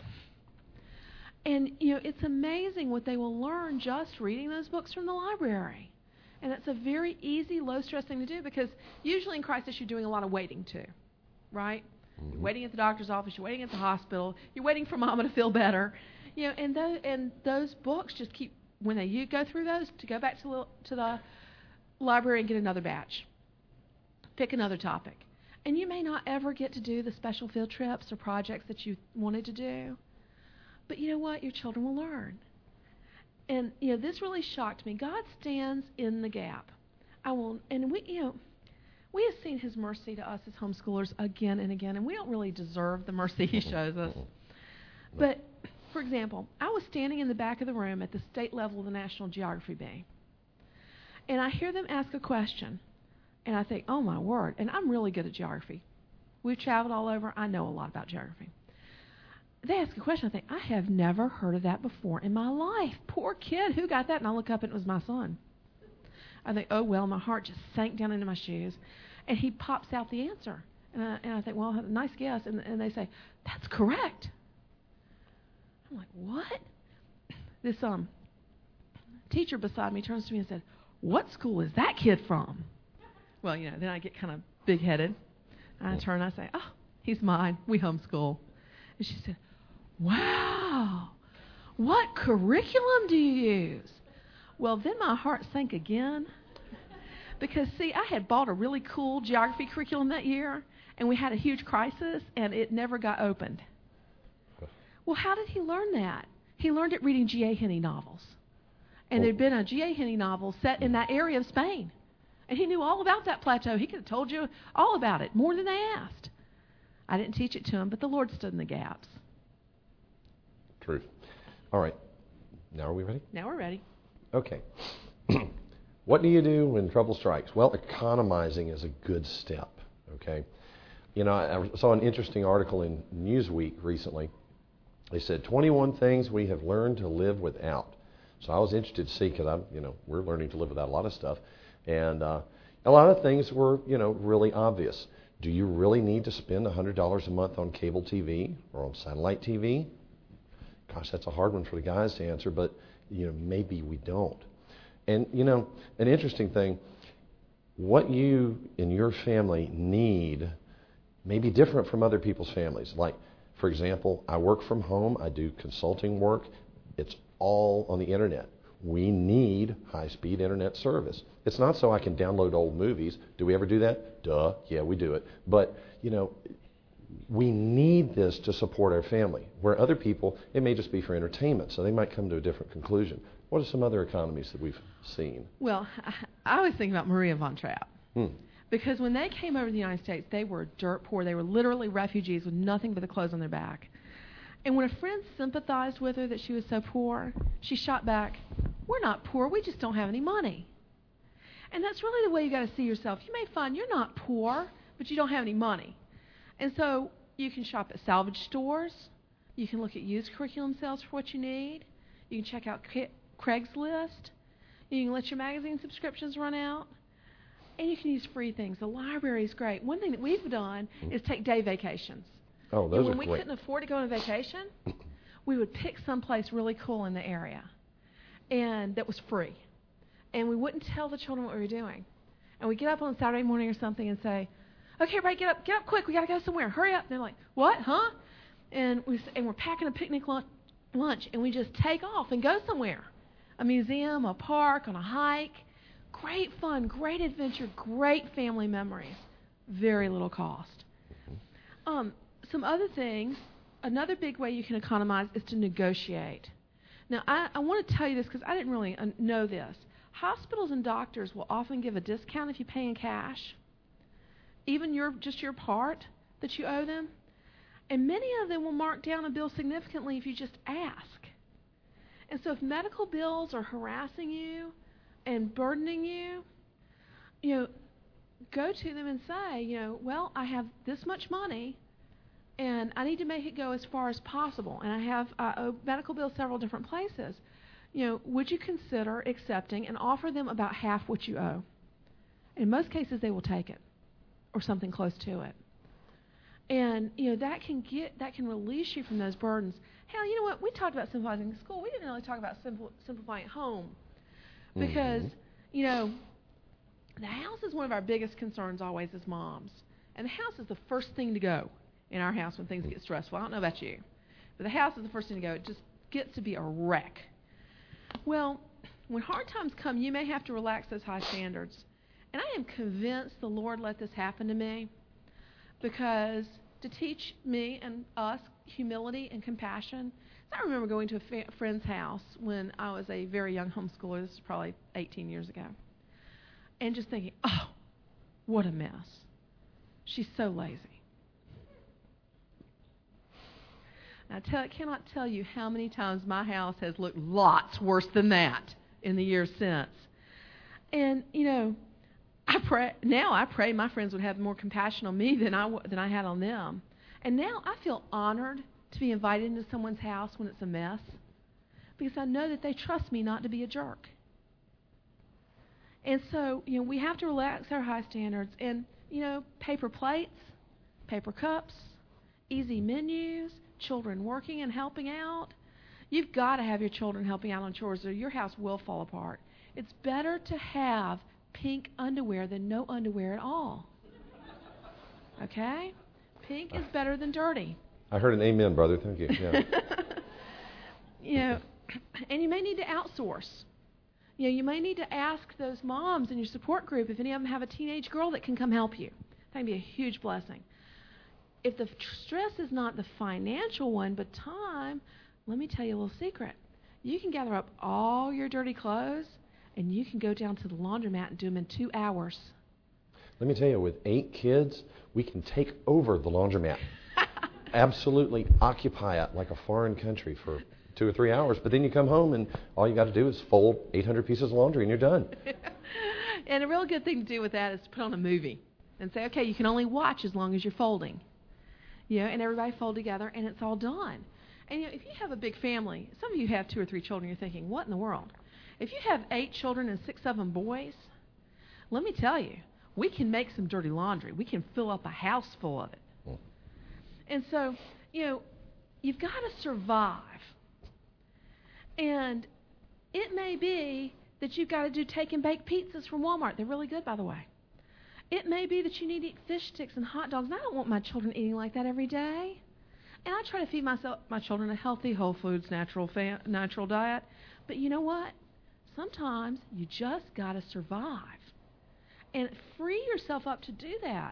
And, you know, it's amazing what they will learn just reading those books from the library. And it's a very easy, low-stress thing to do because usually in crisis you're doing a lot of waiting too, right? Mm-hmm. You're waiting at the doctor's office, you're waiting at the hospital, you're waiting for Mama to feel better. You know, and those, and those books just keep, when they you go through those, to go back to the, to the library and get another batch. Pick another topic. And you may not ever get to do the special field trips or projects that you wanted to do. But you know what? Your children will learn. And, you know, this really shocked me. God stands in the gap. I will, and we, you know, we have seen His mercy to us as homeschoolers again and again, and we don't really deserve the mercy He shows us. But, for example, I was standing in the back of the room at the state level of the National Geography Bee, and I hear them ask a question, and I think, oh, my word, and I'm really good at geography. We've traveled all over. I know a lot about geography. They ask a question. I think, I have never heard of that before in my life. Poor kid. Who got that? And I look up, and it was my son. I think, oh, well, my heart just sank down into my shoes. And he pops out the answer. And I, and I think, well, nice guess. And, and they say, that's correct. I'm like, what? This um, teacher beside me turns to me and said, "What school is that kid from?" Well, you know, then I get kind of big-headed. And I turn and I say, "Oh, he's mine. We homeschool." And she said, "Wow, what curriculum do you use?" Well, then my heart sank again. Because, see, I had bought a really cool geography curriculum that year, and we had a huge crisis, and it never got opened. Well, how did he learn that? He learned it reading G A Henny novels. And there'd been a G A Henny novel set in that area of Spain. And he knew all about that plateau. He could have told you all about it, more than they asked. I didn't teach it to him, but the Lord stood in the gaps. Truth. All right. Now are we ready? Now we're ready. Okay. What do you do when trouble strikes? Well, economizing is a good step, okay? You know, I saw an interesting article in Newsweek recently. They said twenty-one things we have learned to live without. So I was interested to see, because I'm, you know, we're learning to live without a lot of stuff. And uh, a lot of things were, you know, really obvious. Do you really need to spend one hundred dollars a month on cable T V or on satellite T V? Gosh, that's a hard one for the guys to answer, but, you know, maybe we don't. And, you know, an interesting thing, what you and your family need may be different from other people's families. Like, for example, I work from home. I do consulting work. It's all on the internet. We need high-speed internet service. It's not so I can download old movies. Do we ever do that? Duh. Yeah, we do it. But, you know, we need this to support our family. Where other people, it may just be for entertainment, so they might come to a different conclusion. What are some other economies that we've seen? Well, I, I always think about Maria von Trapp. Hmm. Because when they came over to the United States, they were dirt poor. They were literally refugees with nothing but the clothes on their back. And when a friend sympathized with her that she was so poor, she shot back, "We're not poor, we just don't have any money." And that's really the way you got to see yourself. You may find you're not poor, but you don't have any money. And so you can shop at salvage stores. You can look at used curriculum sales for what you need. You can check out Craigslist. You can let your magazine subscriptions run out. And you can use free things. The library is great. One thing that we've done is take day vacations. Oh, those and when are we great. couldn't afford to go on a vacation, we would pick someplace really cool in the area, and that was free. And we wouldn't tell the children what we were doing. And we'd get up on a Saturday morning or something and say, "Okay, everybody, get up, get up quick. We got to go somewhere. Hurry up." And they're like, "What, huh?" And, we, and we're packing a picnic lunch, lunch, and we just take off and go somewhere. A museum, a park, on a hike. Great fun, great adventure, great family memories. Very little cost. Um, some other things, another big way you can economize is to negotiate. Now, I, I want to tell you this because I didn't really uh, know this. Hospitals and doctors will often give a discount if you pay in cash, even your just your part that you owe them. And many of them will mark down a bill significantly if you just ask. And so if medical bills are harassing you and burdening you, you know, go to them and say, you know, well, I have this much money, and I need to make it go as far as possible, and I have uh, a medical bill several different places. You know, would you consider accepting and offer them about half what you owe? In most cases, they will take it, or something close to it. And you know that can get that can release you from those burdens. Hell, you know what? We talked about simplifying in school. We didn't really talk about simple, simplifying at home. Because, mm-hmm. you know, the house is one of our biggest concerns always as moms. And the house is the first thing to go in our house when things get stressful. I don't know about you. But the house is the first thing to go. It just gets to be a wreck. Well, when hard times come, you may have to relax those high standards. And I am convinced the Lord let this happen to me because to teach me and us humility and compassion. I remember going to a fa- friend's house when I was a very young homeschooler. This was probably eighteen years ago. And just thinking, oh, what a mess. She's so lazy. I tell, cannot tell you how many times my house has looked lots worse than that in the years since. And, you know, I pray now I pray my friends would have more compassion on me than I, than I had on them. And now I feel honored to be invited into someone's house when it's a mess because I know that they trust me not to be a jerk. And so, you know, we have to relax our high standards and, you know, paper plates, paper cups, easy menus, children working and helping out. You've got to have your children helping out on chores or your house will fall apart. It's better to have pink underwear than no underwear at all. Okay? Pink is better than dirty. I heard an amen, brother. Thank you. Yeah. You know, and you may need to outsource. You know, you may need to ask those moms in your support group if any of them have a teenage girl that can come help you. That can be a huge blessing. If the stress is not the financial one, but time, let me tell you a little secret. You can gather up all your dirty clothes, and you can go down to the laundromat and do them in two hours. Let me tell you, with eight kids, we can take over the laundromat. Absolutely occupy it like a foreign country for two or three hours. But then you come home, and all you got to do is fold eight hundred pieces of laundry, and you're done. And a real good thing to do with that is to put on a movie and say, okay, you can only watch as long as you're folding. You know, and everybody fold together, and it's all done. And you know, if you have a big family, some of you have two or three children, you're thinking, what in the world? If you have eight children and six of them boys, let me tell you, we can make some dirty laundry. We can fill up a house full of it. Mm. And so, you know, you've got to survive. And it may be that you've got to do take and bake pizzas from Walmart. They're really good, by the way. It may be that you need to eat fish sticks and hot dogs. And I don't want my children eating like that every day. And I try to feed myself, my children a healthy, whole foods, natural, fa- natural diet. But you know what? Sometimes you just got to survive. And free yourself up to do that.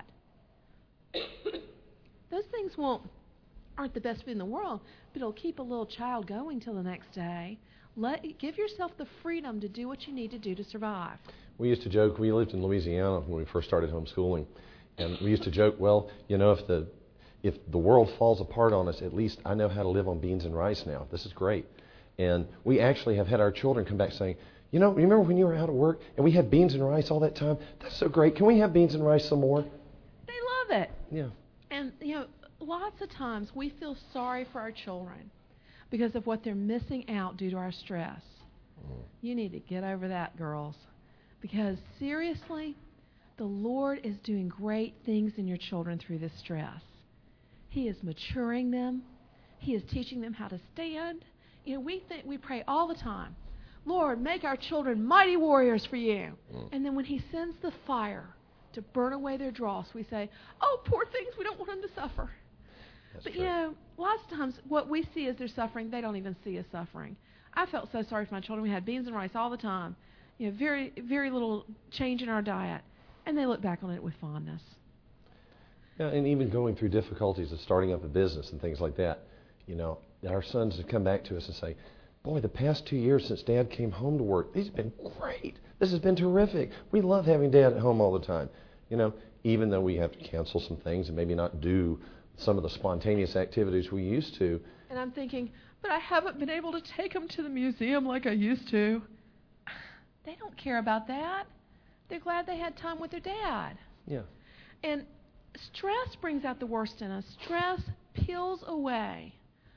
Those things won't aren't the best food in the world, but it'll keep a little child going till the next day. Let give yourself the freedom to do what you need to do to survive. We used to joke, we lived in Louisiana when we first started homeschooling, and we used to joke, well, you know, if the if the world falls apart on us, at least I know how to live on beans and rice now. This is great. And we actually have had our children come back saying, you know, remember when you were out at work and we had beans and rice all that time? That's so great. Can we have beans and rice some more? They love it. Yeah. And, you know, lots of times we feel sorry for our children because of what they're missing out due to our stress. Mm. You need to get over that, girls. Because seriously, the Lord is doing great things in your children through this stress. He is maturing them. He is teaching them how to stand. You know, we think we pray all the time, Lord, make our children mighty warriors for you. Mm. And then when He sends the fire to burn away their dross, we say, oh, poor things, we don't want them to suffer. That's but, true. You know, lots of times what we see as their suffering, they don't even see as suffering. I felt so sorry for my children. We had beans and rice all the time. You know, very, very little change in our diet. And they look back on it with fondness. Yeah, and even going through difficulties of starting up a business and things like that, you know, our sons have come back to us and say, boy, the past two years since Dad came home to work, these have been great. This has been terrific. We love having Dad at home all the time. You know, even though we have to cancel some things and maybe not do some of the spontaneous activities we used to. And I'm thinking, but I haven't been able to take them to the museum like I used to. They don't care about that. They're glad they had time with their dad. Yeah. And stress brings out the worst in us. Stress peels away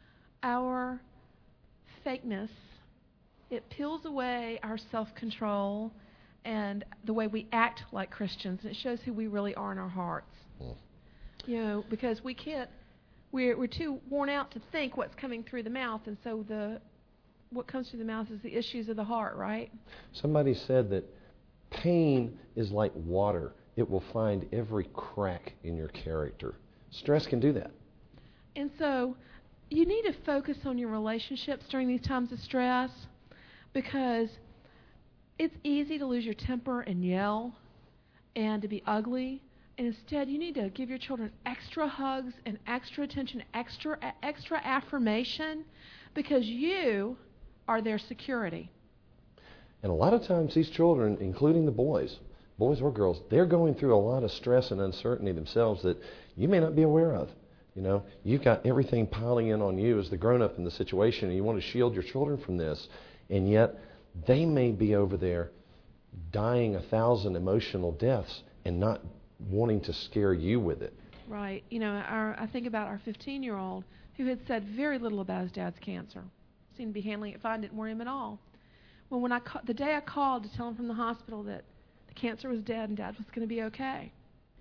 our fakeness. It peels away our self-control and the way we act like Christians. And it shows who we really are in our hearts. Mm. You know, because we can't, we're, we're too worn out to think what's coming through the mouth. And so the what comes through the mouth is the issues of the heart, right? Somebody said that pain is like water. It will find every crack in your character. Stress can do that. And so you need to focus on your relationships during these times of stress, because it's easy to lose your temper and yell and to be ugly. And instead, you need to give your children extra hugs and extra attention, extra extra affirmation, because you are their security. And a lot of times these children, including the boys, boys or girls, they're going through a lot of stress and uncertainty themselves that you may not be aware of. You know, you've got everything piling in on you as the grown-up in the situation, and you want to shield your children from this, and yet they may be over there dying a thousand emotional deaths and not wanting to scare you with it. Right. You know, our, I think about our fifteen-year-old who had said very little about his dad's cancer. Seemed to be handling it fine, didn't worry him at all. Well, when I ca- the day I called to tell him from the hospital that the cancer was dead and Dad was going to be okay,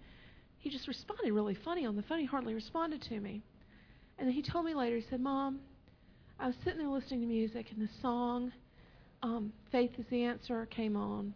he just responded really funny on the phone. He hardly responded to me. And then he told me later, he said, Mom, I was sitting there listening to music, and the song um, Faith is the Answer came on.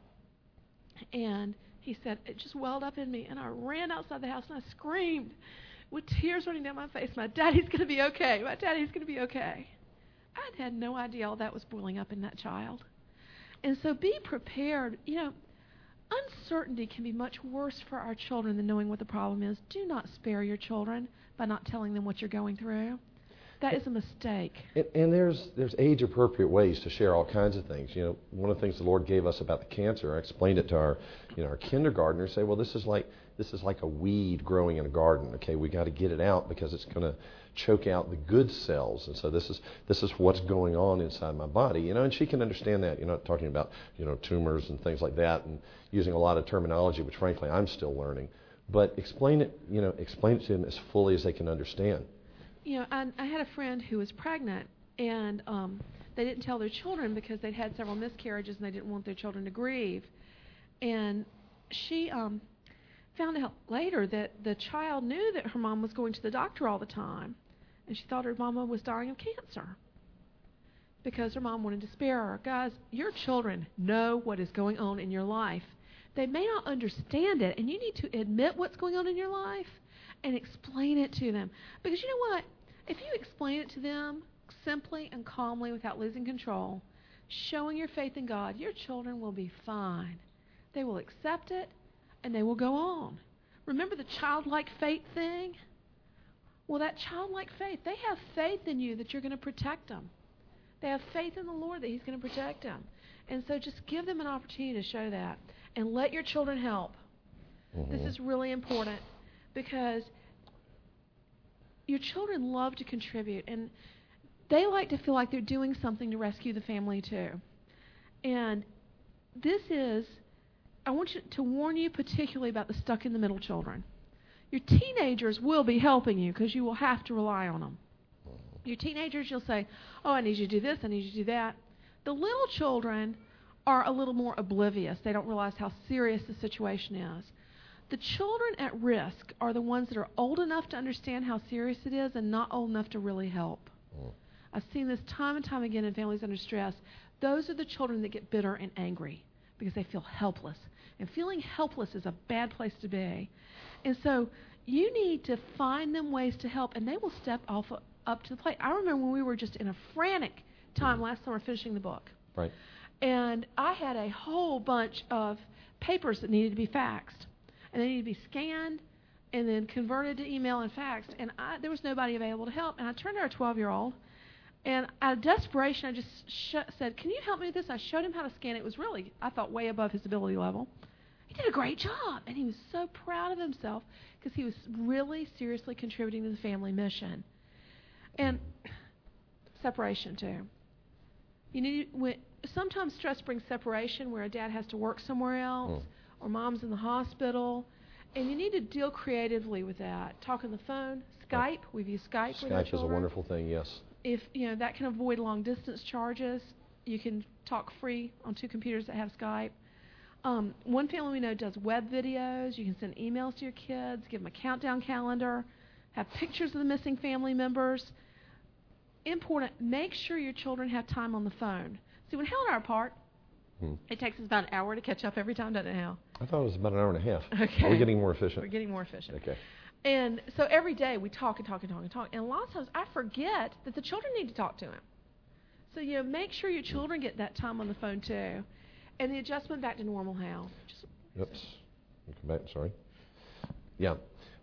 And he said, it just welled up in me, and I ran outside the house, and I screamed with tears running down my face, my daddy's going to be okay. My daddy's going to be okay. I had no idea all that was boiling up in that child. And so be prepared. You know, uncertainty can be much worse for our children than knowing what the problem is. Do not spare your children by not telling them what you're going through. That is a mistake. And, and there's there's age-appropriate ways to share all kinds of things. You know, one of the things the Lord gave us about the cancer, I explained it to our, you know, our kindergartners. Say, well, this is like this is like a weed growing in a garden. Okay, we got to get it out because it's going to choke out the good cells. And so this is this is what's going on inside my body. You know, and she can understand that. You're not talking about, you know, tumors and things like that, and using a lot of terminology, which frankly I'm still learning. But explain it, you know, explain it to them as fully as they can understand. You know, I, I had a friend who was pregnant, and um, they didn't tell their children because they'd had several miscarriages, and they didn't want their children to grieve. And she um, found out later that the child knew that her mom was going to the doctor all the time, and she thought her mama was dying of cancer because her mom wanted to spare her. Guys, your children know what is going on in your life. They may not understand it, and you need to admit what's going on in your life and explain it to them. Because you know what? If you explain it to them simply and calmly without losing control, showing your faith in God, your children will be fine. They will accept it, and they will go on. Remember the childlike faith thing? Well, that childlike faith, they have faith in you that you're going to protect them. They have faith in the Lord that He's going to protect them. And so just give them an opportunity to show that. And let your children help. Mm-hmm. This is really important. Because your children love to contribute, and they like to feel like they're doing something to rescue the family too. And this is, I want you to warn you particularly about the stuck-in-the-middle children. Your teenagers will be helping you because you will have to rely on them. Your teenagers, you'll say, oh, I need you to do this, I need you to do that. The little children are a little more oblivious. They don't realize how serious the situation is. The children at risk are the ones that are old enough to understand how serious it is and not old enough to really help. Mm. I've seen this time and time again in families under stress. Those are the children that get bitter and angry because they feel helpless. And feeling helpless is a bad place to be. And so you need to find them ways to help, and they will step off up to the plate. I remember when we were just in a frantic time mm. last summer finishing the book. Right. And I had a whole bunch of papers that needed to be faxed. And they needed to be scanned and then converted to email and faxed. And I, there was nobody available to help. And I turned to our twelve-year-old, and out of desperation, I just sh- said, can you help me with this? I showed him how to scan it. It was really, I thought, way above his ability level. He did a great job. And he was so proud of himself because he was really seriously contributing to the family mission. And separation, too. You need when, sometimes stress brings separation where a dad has to work somewhere else. Mm. Or mom's in the hospital, and you need to deal creatively with that. Talk on the phone, Skype. We've used Skype. Skype with our children. is a wonderful thing. Yes. If you know that can avoid long distance charges, you can talk free on two computers that have Skype. Um, one family we know does web videos. You can send emails to your kids, give them a countdown calendar, have pictures of the missing family members. Important. Make sure your children have time on the phone. See, when Helen and I are apart, Hmm. it takes us about an hour to catch up every time, doesn't it, Hal? I thought it was about an hour and a half. Okay. Are we getting more efficient? We're getting more efficient. Okay. And so every day we talk and talk and talk and talk. And a lot of times I forget that the children need to talk to him. So, you know, make sure your children get that time on the phone, too. And the adjustment back to normal, Hal. Just Oops. Come back, sorry. Yeah.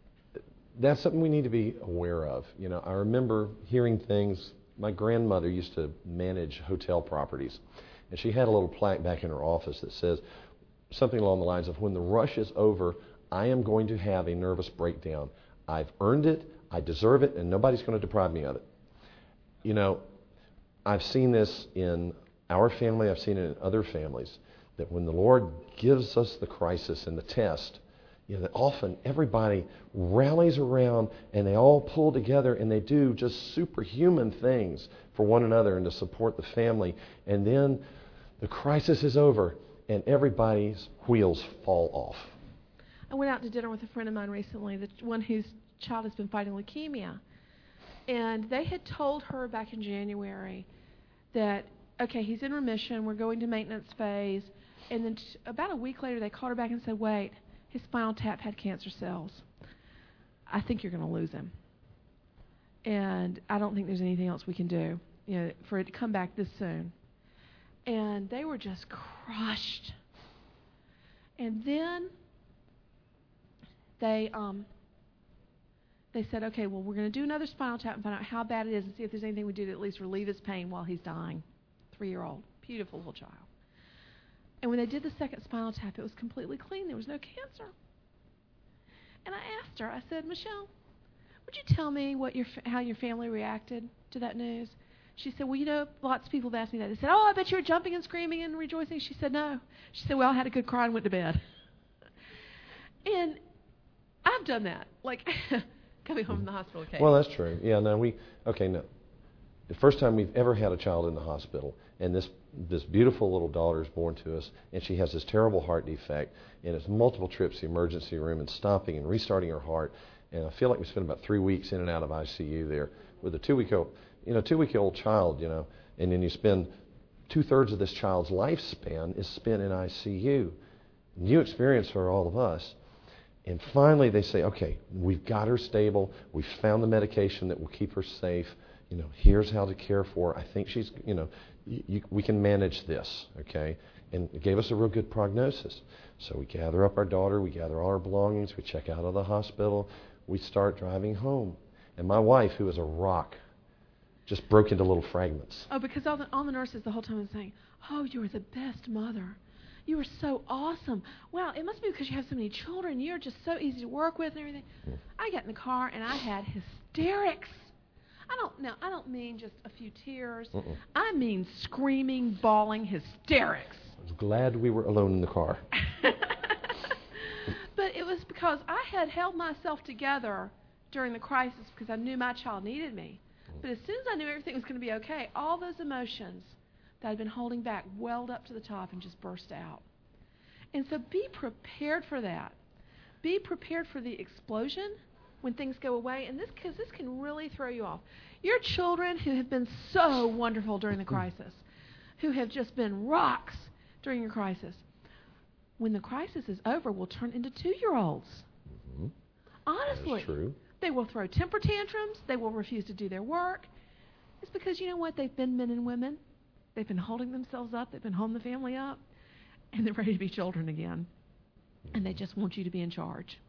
That's something we need to be aware of. You know, I remember hearing things. My grandmother used to manage hotel properties. And she had a little plaque back in her office that says something along the lines of, when the rush is over, I am going to have a nervous breakdown. I've earned it, I deserve it, and nobody's going to deprive me of it. You know, I've seen this in our family, I've seen it in other families, that when the Lord gives us the crisis and the test, you know, that often everybody rallies around and they all pull together and they do just superhuman things for one another and to support the family. And then the crisis is over and everybody's wheels fall off. I went out to dinner with a friend of mine recently, the one whose child has been fighting leukemia. And they had told her back in January that, okay, he's in remission, we're going to maintenance phase. And then t- about a week later, they called her back and said, wait, his spinal tap had cancer cells. I think you're going to lose him. And I don't think there's anything else we can do, you know, for it to come back this soon. And they were just crushed. And then they um, they said, okay, well, we're going to do another spinal tap and find out how bad it is and see if there's anything we do to at least relieve his pain while he's dying. Three-year-old, beautiful little child. And when they did the second spinal tap, it was completely clean. There was no cancer. And I asked her, I said, Michelle, would you tell me what your how your family reacted to that news? She said, well, you know, lots of people have asked me that. They said, oh, I bet you were jumping and screaming and rejoicing. She said, no. She said, well, I had a good cry and went to bed. And I've done that, like coming home from the hospital occasionally. Well, that's true. Yeah, no, we, okay, no. The first time we've ever had a child in the hospital, and this this beautiful little daughter is born to us, and she has this terrible heart defect, and it's multiple trips to the emergency room and stopping and restarting her heart. And I feel like we spent about three weeks in and out of I C U there with a two-week-old, you know, two-week-old child, you know, and then you spend two-thirds of this child's lifespan is spent in I C U. New experience for all of us. And finally they say, okay, we've got her stable. We've found the medication that will keep her safe. You know, here's how to care for her. I think she's, you know, y- you, we can manage this, okay? And it gave us a real good prognosis. So we gather up our daughter, we gather all our belongings, we check out of the hospital, we start driving home. And my wife, who is a rock, just broke into little fragments. Oh, because all the, all the nurses the whole time were saying, oh, you were the best mother. You were so awesome. Wow, it must be because you have so many children. You're just so easy to work with and everything. Mm. I got in the car and I had hysterics. I don't no, I don't mean just a few tears. Mm-mm. I mean screaming, bawling hysterics. I was glad we were alone in the car. But it was because I had held myself together during the crisis because I knew my child needed me. Mm. But as soon as I knew everything was going to be okay, all those emotions that I'd been holding back welled up to the top and just burst out. And so be prepared for that. Be prepared for the explosion when things go away, and this because this can really throw you off. Your children who have been so wonderful during the crisis, who have just been rocks during your crisis, when the crisis is over, will turn into two-year-olds. Mm-hmm. Honestly. That's true. They will throw temper tantrums. They will refuse to do their work. It's because, you know what, they've been men and women. They've been holding themselves up. They've been holding the family up. And they're ready to be children again. And they just want you to be in charge.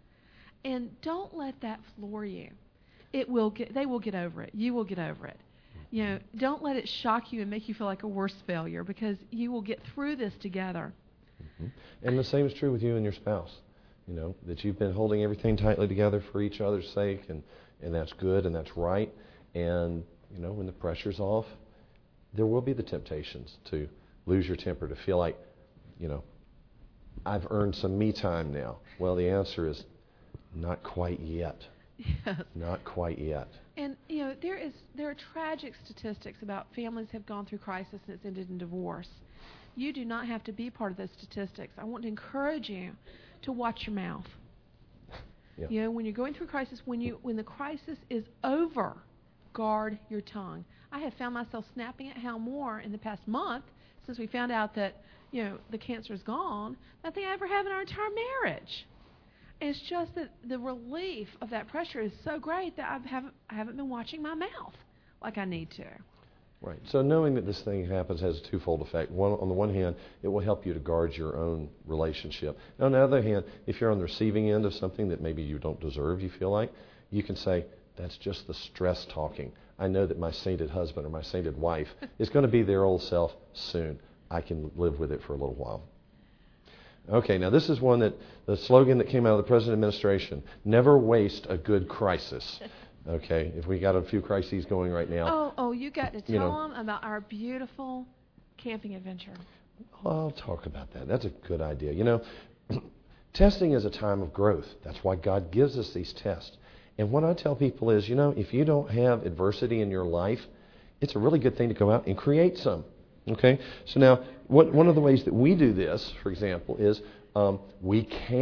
And don't let that floor you. It will get. They will get over it. You will get over it. You know, don't let it shock you and make you feel like a worse failure, because you will get through this together. Mm-hmm. And the same is true with you and your spouse. You know, that you've been holding everything tightly together for each other's sake, and, and that's good and that's right. And, you know, when the pressure's off, there will be the temptations to lose your temper, to feel like, you know, I've earned some me time now. Well, the answer is not quite yet. Yes. Not quite yet. And, you know, there is there are tragic statistics about families have gone through crisis and it's ended in divorce. You do not have to be part of those statistics. I want to encourage you to watch your mouth. Yeah. You know, when you're going through a crisis, when you when the crisis is over, guard your tongue. I have found myself snapping at Hal more in the past month since we found out that, you know, the cancer is gone, nothing I ever have in our entire marriage. And it's just that the relief of that pressure is so great that I haven't, I haven't been watching my mouth like I need to. Right. So knowing that this thing happens has a twofold effect. One, on the one hand, it will help you to guard your own relationship. Now, on the other hand, if you're on the receiving end of something that maybe you don't deserve, you feel like, you can say, that's just the stress talking. I know that my sainted husband or my sainted wife is going to be their old self soon. I can live with it for a little while. Okay, now this is one that, the slogan that came out of the present administration, never waste a good crisis. Okay, if we got a few crises going right now. Oh, oh, you got to tell you know, them about our beautiful camping adventure. I'll talk about that. That's a good idea. You know, testing is a time of growth. That's why God gives us these tests. And what I tell people is, you know, if you don't have adversity in your life, it's a really good thing to go out and create some. Okay? So now, what, one of the ways that we do this, for example, is um, we camp.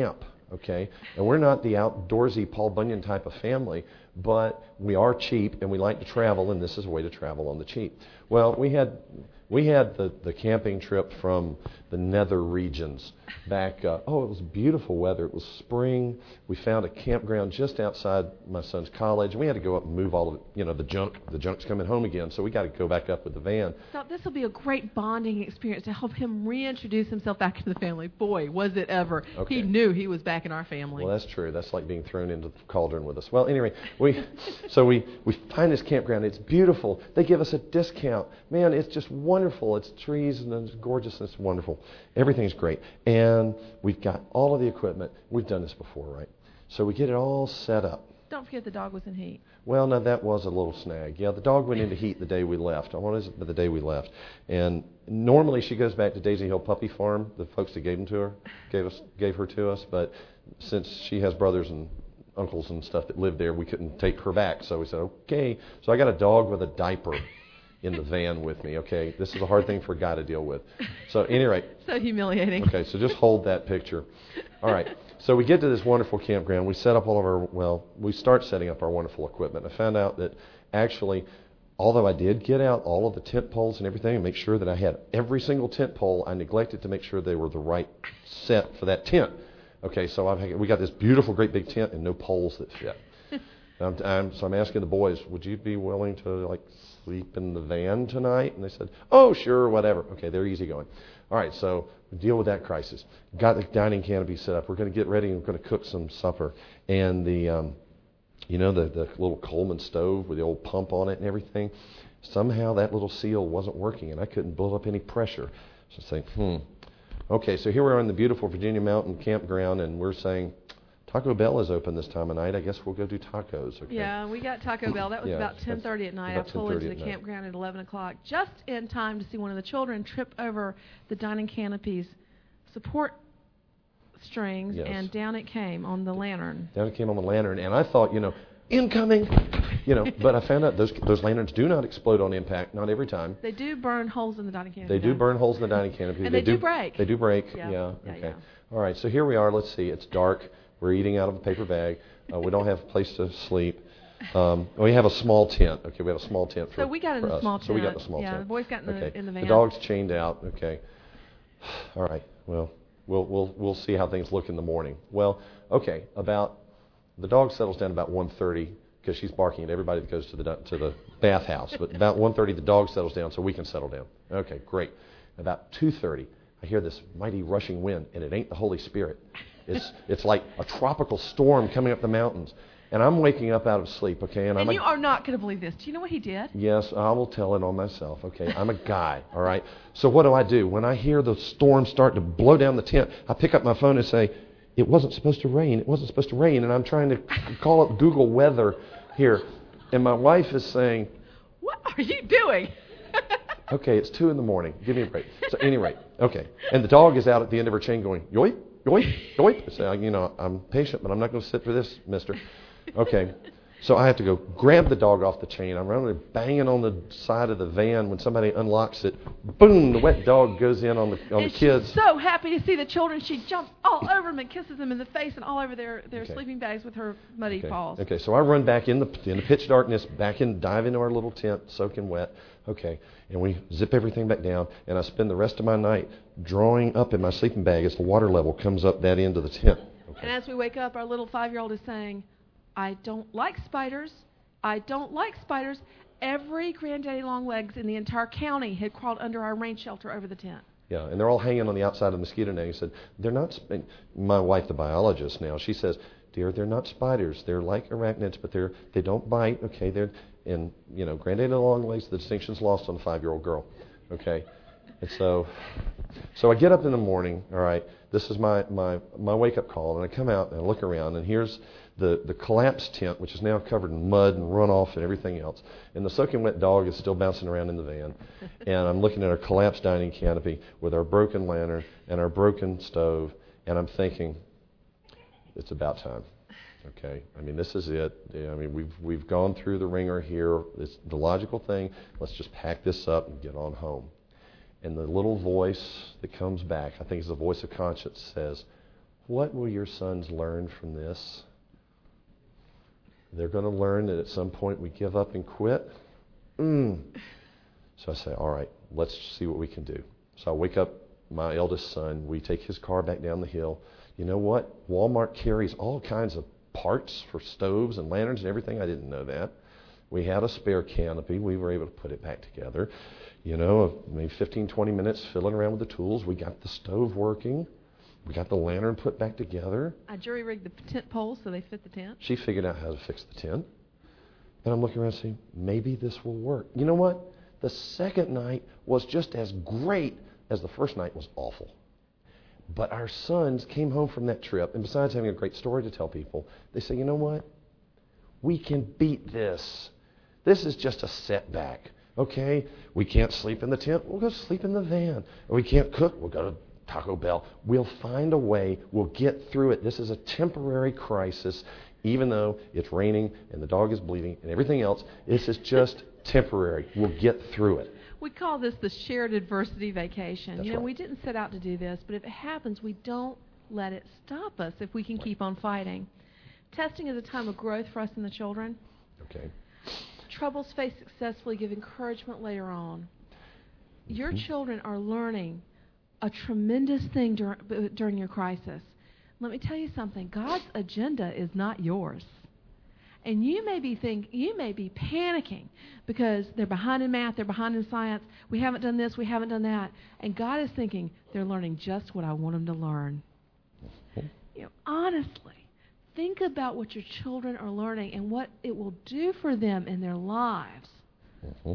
okay? And we're not the outdoorsy Paul Bunyan type of family, but we are cheap and we like to travel, and this is a way to travel on the cheap. Well, we had we had the, the camping trip from the nether regions back. Uh, oh, it was beautiful weather. It was spring. We found a campground just outside my son's college. We had to go up and move all of it, you know, the junk. The junk's coming home again, so we got to go back up with the van. So this will be a great bonding experience to help him reintroduce himself back into the family. Boy, was it ever. Okay. He knew he was back in our family. Well, that's true. That's like being thrown into the cauldron with us. Well, anyway, we so we, we find this campground. It's beautiful. They give us a discount. Man, it's just wonderful. It's trees and it's gorgeous and it's wonderful. Everything's great. And we've got all of the equipment. We've done this before, right? So we get it all set up. Don't forget the dog was in heat. Well, no, that was a little snag. Yeah, the dog went into heat the day we left. I want to the day we left. And normally she goes back to Daisy Hill Puppy Farm, the folks that gave them to her, gave us, gave her to us. But since she has brothers and uncles and stuff that live there, we couldn't take her back. So we said, okay. So I got a dog with a diaper in the van with me. Okay, this is a hard thing for a guy to deal with. So at any rate. So humiliating. Okay, so just hold that picture. All right. So we get to this wonderful campground. We set up all of our, well, we start setting up our wonderful equipment. I found out that actually, although I did get out all of the tent poles and everything and make sure that I had every single tent pole, I neglected to make sure they were the right set for that tent. Okay, so I've, we got this beautiful, great big tent and no poles that fit. I'm, I'm, so I'm asking the boys, would you be willing to like sleep in the van tonight? And they said, oh, sure, whatever. Okay, they're easygoing. All right, so we deal with that crisis. Got the dining canopy set up. We're going to get ready and we're going to cook some supper. And the, um, you know, the, the little Coleman stove with the old pump on it and everything, somehow that little seal wasn't working and I couldn't build up any pressure. So I say, hmm. Okay, so here we are in the beautiful Virginia Mountain campground and we're saying, Taco Bell is open this time of night. I guess we'll go do tacos. Okay. Yeah, we got Taco Bell. That was Yeah, about ten thirty at night. I pulled into the campground at eleven o'clock, just in time to see one of the children trip over the dining canopy's support strings, Yes. and down it came on the lantern. Down it came on the lantern, and I thought, you know, incoming, you know, but I found out those those lanterns do not explode on impact, not every time. They do burn holes in the dining canopy. They do though. burn holes in the dining canopy. And they, they do break. They do break, Yeah. yeah. Yeah, Okay. yeah. All right, so here we are. Let's see. It's dark. We're eating out of a paper bag. Uh, we don't have a place to sleep. Um, we have a small tent. Okay, we have a small tent for So we got in for the us. small tent. So we got the small yeah, tent. the boys got in, okay. the, in the van. The dog's chained out. Okay. All right. Well, we'll we'll we'll see how things look in the morning. Well, okay. About the dog settles down about one thirty because she's barking at everybody that goes to the to the bathhouse. But about one thirty, the dog settles down, so we can settle down. Okay, great. About two thirty, I hear this mighty rushing wind, and it ain't the Holy Spirit. It's it's like a tropical storm coming up the mountains. And I'm waking up out of sleep, okay? And, and I'm you a, are not going to believe this. Do you know what he did? Yes, I will tell it on myself, okay? I'm a guy, all right? So what do I do? When I hear the storm start to blow down the tent, I pick up my phone and say, it wasn't supposed to rain. It wasn't supposed to rain. And I'm trying to call up Google Weather here. And my wife is saying, what are you doing? okay, it's two in the morning. Give me a break. So at any rate, okay. And the dog is out at the end of her chain going, yoip, yoip, yoip. I say, you know, I'm patient, but I'm not going to sit for this, mister. Okay, so I have to go grab the dog off the chain. I'm running, banging on the side of the van. When somebody unlocks it, boom, the wet dog goes in on the on and the kids. She's so happy to see the children. She jumps all over them and kisses them in the face and all over their, their Okay. sleeping bags with her muddy Okay. paws. Okay, so I run back in the in the pitch darkness, back in, dive into our little tent, soaking wet. Okay, and we zip everything back down, and I spend the rest of my night drawing up in my sleeping bag as the water level comes up that end of the tent. Okay. And as we wake up, our little five-year-old is saying, I don't like spiders. I don't like spiders. Every Granddaddy Longlegs in the entire county had crawled under our rain shelter over the tent. Yeah, and they're all hanging on the outside of the mosquito net. He said, they're not, sp-. My wife, the biologist now, she says, dear, they're not spiders. They're like arachnids, but they're, they don't bite. Okay, they're, and, you know, Granddaddy Longlegs, the distinction's lost on a five-year-old girl. Okay, and so, so I get up in the morning, all right, this is my, my, my wake-up call, and I come out and I look around, and here's the, the collapsed tent, which is now covered in mud and runoff and everything else. And the soaking wet dog is still bouncing around in the van. And I'm looking at our collapsed dining canopy with our broken lantern and our broken stove, and I'm thinking, it's about time. Okay, I mean, this is it. I mean, we've we've gone through the ringer here. It's the logical thing. Let's just pack this up and get on home. And the little voice that comes back, I think it's the voice of conscience, says, what will your sons learn from this? They're going to learn that at some point we give up and quit. Mm. So I say, all right, let's see what we can do. So I wake up my eldest son. We take his car back down the hill. You know what? Walmart carries all kinds of parts for stoves and lanterns and everything. I didn't know that. We had a spare canopy. We were able to put it back together. You know, maybe fifteen, twenty minutes fiddling around with the tools. We got the stove working. We got the lantern put back together. I jury rigged the tent poles so they fit the tent. She figured out how to fix the tent. And I'm looking around saying, maybe this will work. You know what? The second night was just as great as the first night was awful. But our sons came home from that trip, and besides having a great story to tell people, they say, you know what? We can beat this. This is just a setback. Okay, we can't sleep in the tent, we'll go sleep in the van. Or we can't cook, we'll go to Taco Bell. We'll find a way, we'll get through it. This is a temporary crisis, even though it's raining and the dog is bleeding and everything else. This is just temporary. We'll get through it. We call this the shared adversity vacation. That's you know, right. we didn't set out to do this, but if it happens, we don't let it stop us if we can keep on fighting. Testing is a time of growth for us and the children. Okay. Troubles faced successfully give encouragement later on. Your Mm-hmm. children are learning a tremendous thing dur- during your crisis. Let me tell you something. God's agenda is not yours. And you may be think you may be panicking because they're behind in math, they're behind in science. We haven't done this, we haven't done that. And God is thinking, they're learning just what I want them to learn. You know, honestly, think about what your children are learning and what it will do for them in their lives. Mm-hmm.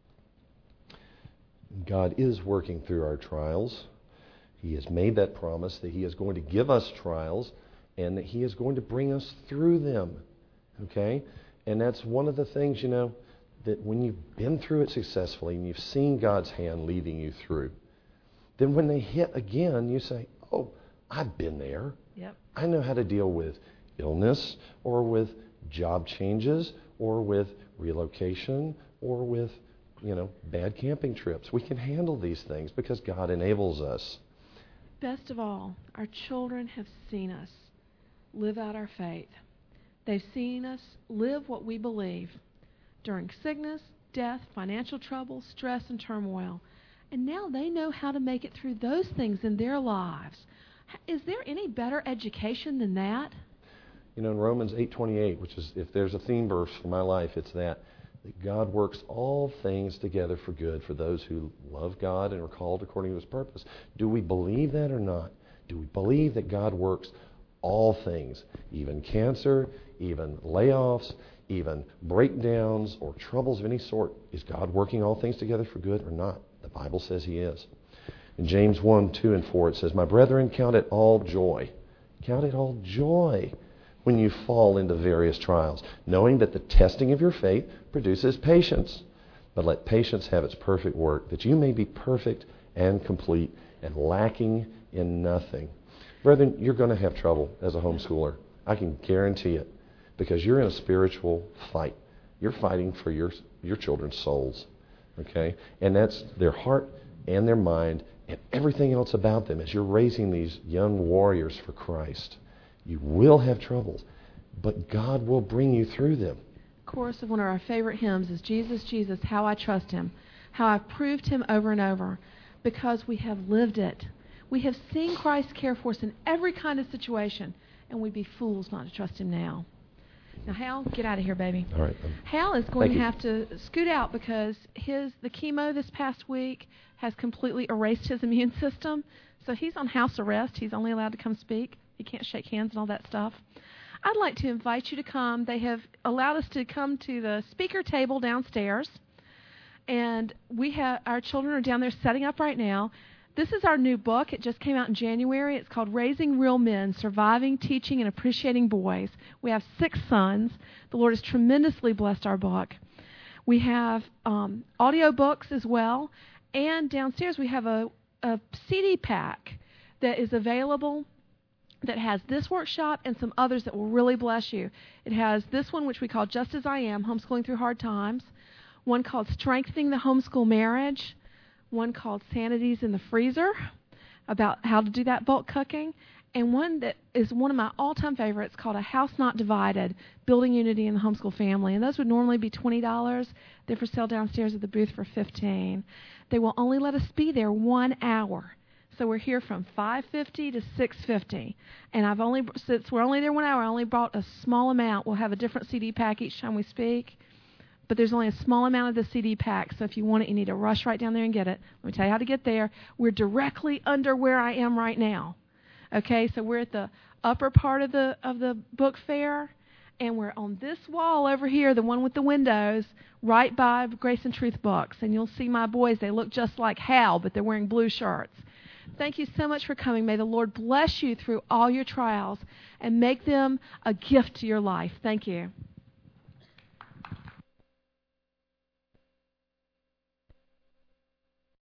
God is working through our trials. He has made that promise that He is going to give us trials and that He is going to bring us through them. Okay? And that's one of the things, you know, that when you've been through it successfully and you've seen God's hand leading you through, then when they hit again, you say, oh, I've been there. Yep. I know how to deal with illness or with job changes or with relocation or with, you know, bad camping trips. We can handle these things because God enables us. Best of all, our children have seen us live out our faith. They've seen us live what we believe during sickness, death, financial trouble, stress, and turmoil. And now they know how to make it through those things in their lives. Is there any better education than that? You know, in Romans eight twenty-eight, which is, if there's a theme verse for my life, it's that, that God works all things together for good for those who love God and are called according to His purpose. Do we believe that or not? Do we believe that God works all things, even cancer, even layoffs, even breakdowns or troubles of any sort? Is God working all things together for good or not? The Bible says He is. In James one, two, and four, it says, my brethren, count it all joy. Count it all joy when you fall into various trials, knowing that the testing of your faith produces patience. But let patience have its perfect work, that you may be perfect and complete and lacking in nothing. Brethren, you're going to have trouble as a homeschooler. I can guarantee it, because you're in a spiritual fight. You're fighting for your your children's souls, okay? And that's their heart and their mind and everything else about them as you're raising these young warriors for Christ. You will have troubles, but God will bring you through them. Chorus of one of our favorite hymns is Jesus, Jesus, how I trust Him, how I've proved Him over and over, because we have lived it. We have seen Christ care for us in every kind of situation, and we'd be fools not to trust Him now. Now, Hal, get out of here, baby. All right. Um, Hal is going to you. have to scoot out because his the chemo this past week has completely erased his immune system, so he's on house arrest. He's only allowed to come speak. He can't shake hands and all that stuff. I'd like to invite you to come. They have allowed us to come to the speaker table downstairs, and we have our children are down there setting up right now. This is our new book. It just came out in January. It's called Raising Real Men, Surviving, Teaching, and Appreciating Boys. We have six sons. The Lord has tremendously blessed our book. We have um, audio books as well, and downstairs we have a, a C D pack that is available that has this workshop and some others that will really bless you. It has this one, which we call Just As I Am, Homeschooling Through Hard Times, one called Strengthening the Homeschool Marriage, one called Sanity's in the Freezer, about how to do that bulk cooking, and one that is one of my all-time favorites called A House Not Divided, Building Unity in the Homeschool Family. And those would normally be twenty dollars. They're for sale downstairs at the booth for fifteen dollars. They will only let us be there one hour. So we're here from five fifty to six fifty. And I've only, since we're only there one hour, I only brought a small amount. We'll have a different C D pack each time we speak. But there's only a small amount of the C D pack, so if you want it, you need to rush right down there and get it. Let me tell you how to get there. We're directly under where I am right now. Okay, so we're at the upper part of the of the book fair, and we're on this wall over here, the one with the windows, right by Grace and Truth books. And you'll see my boys. They look just like Hal, but they're wearing blue shirts. Thank you so much for coming. May the Lord bless you through all your trials and make them a gift to your life. Thank you.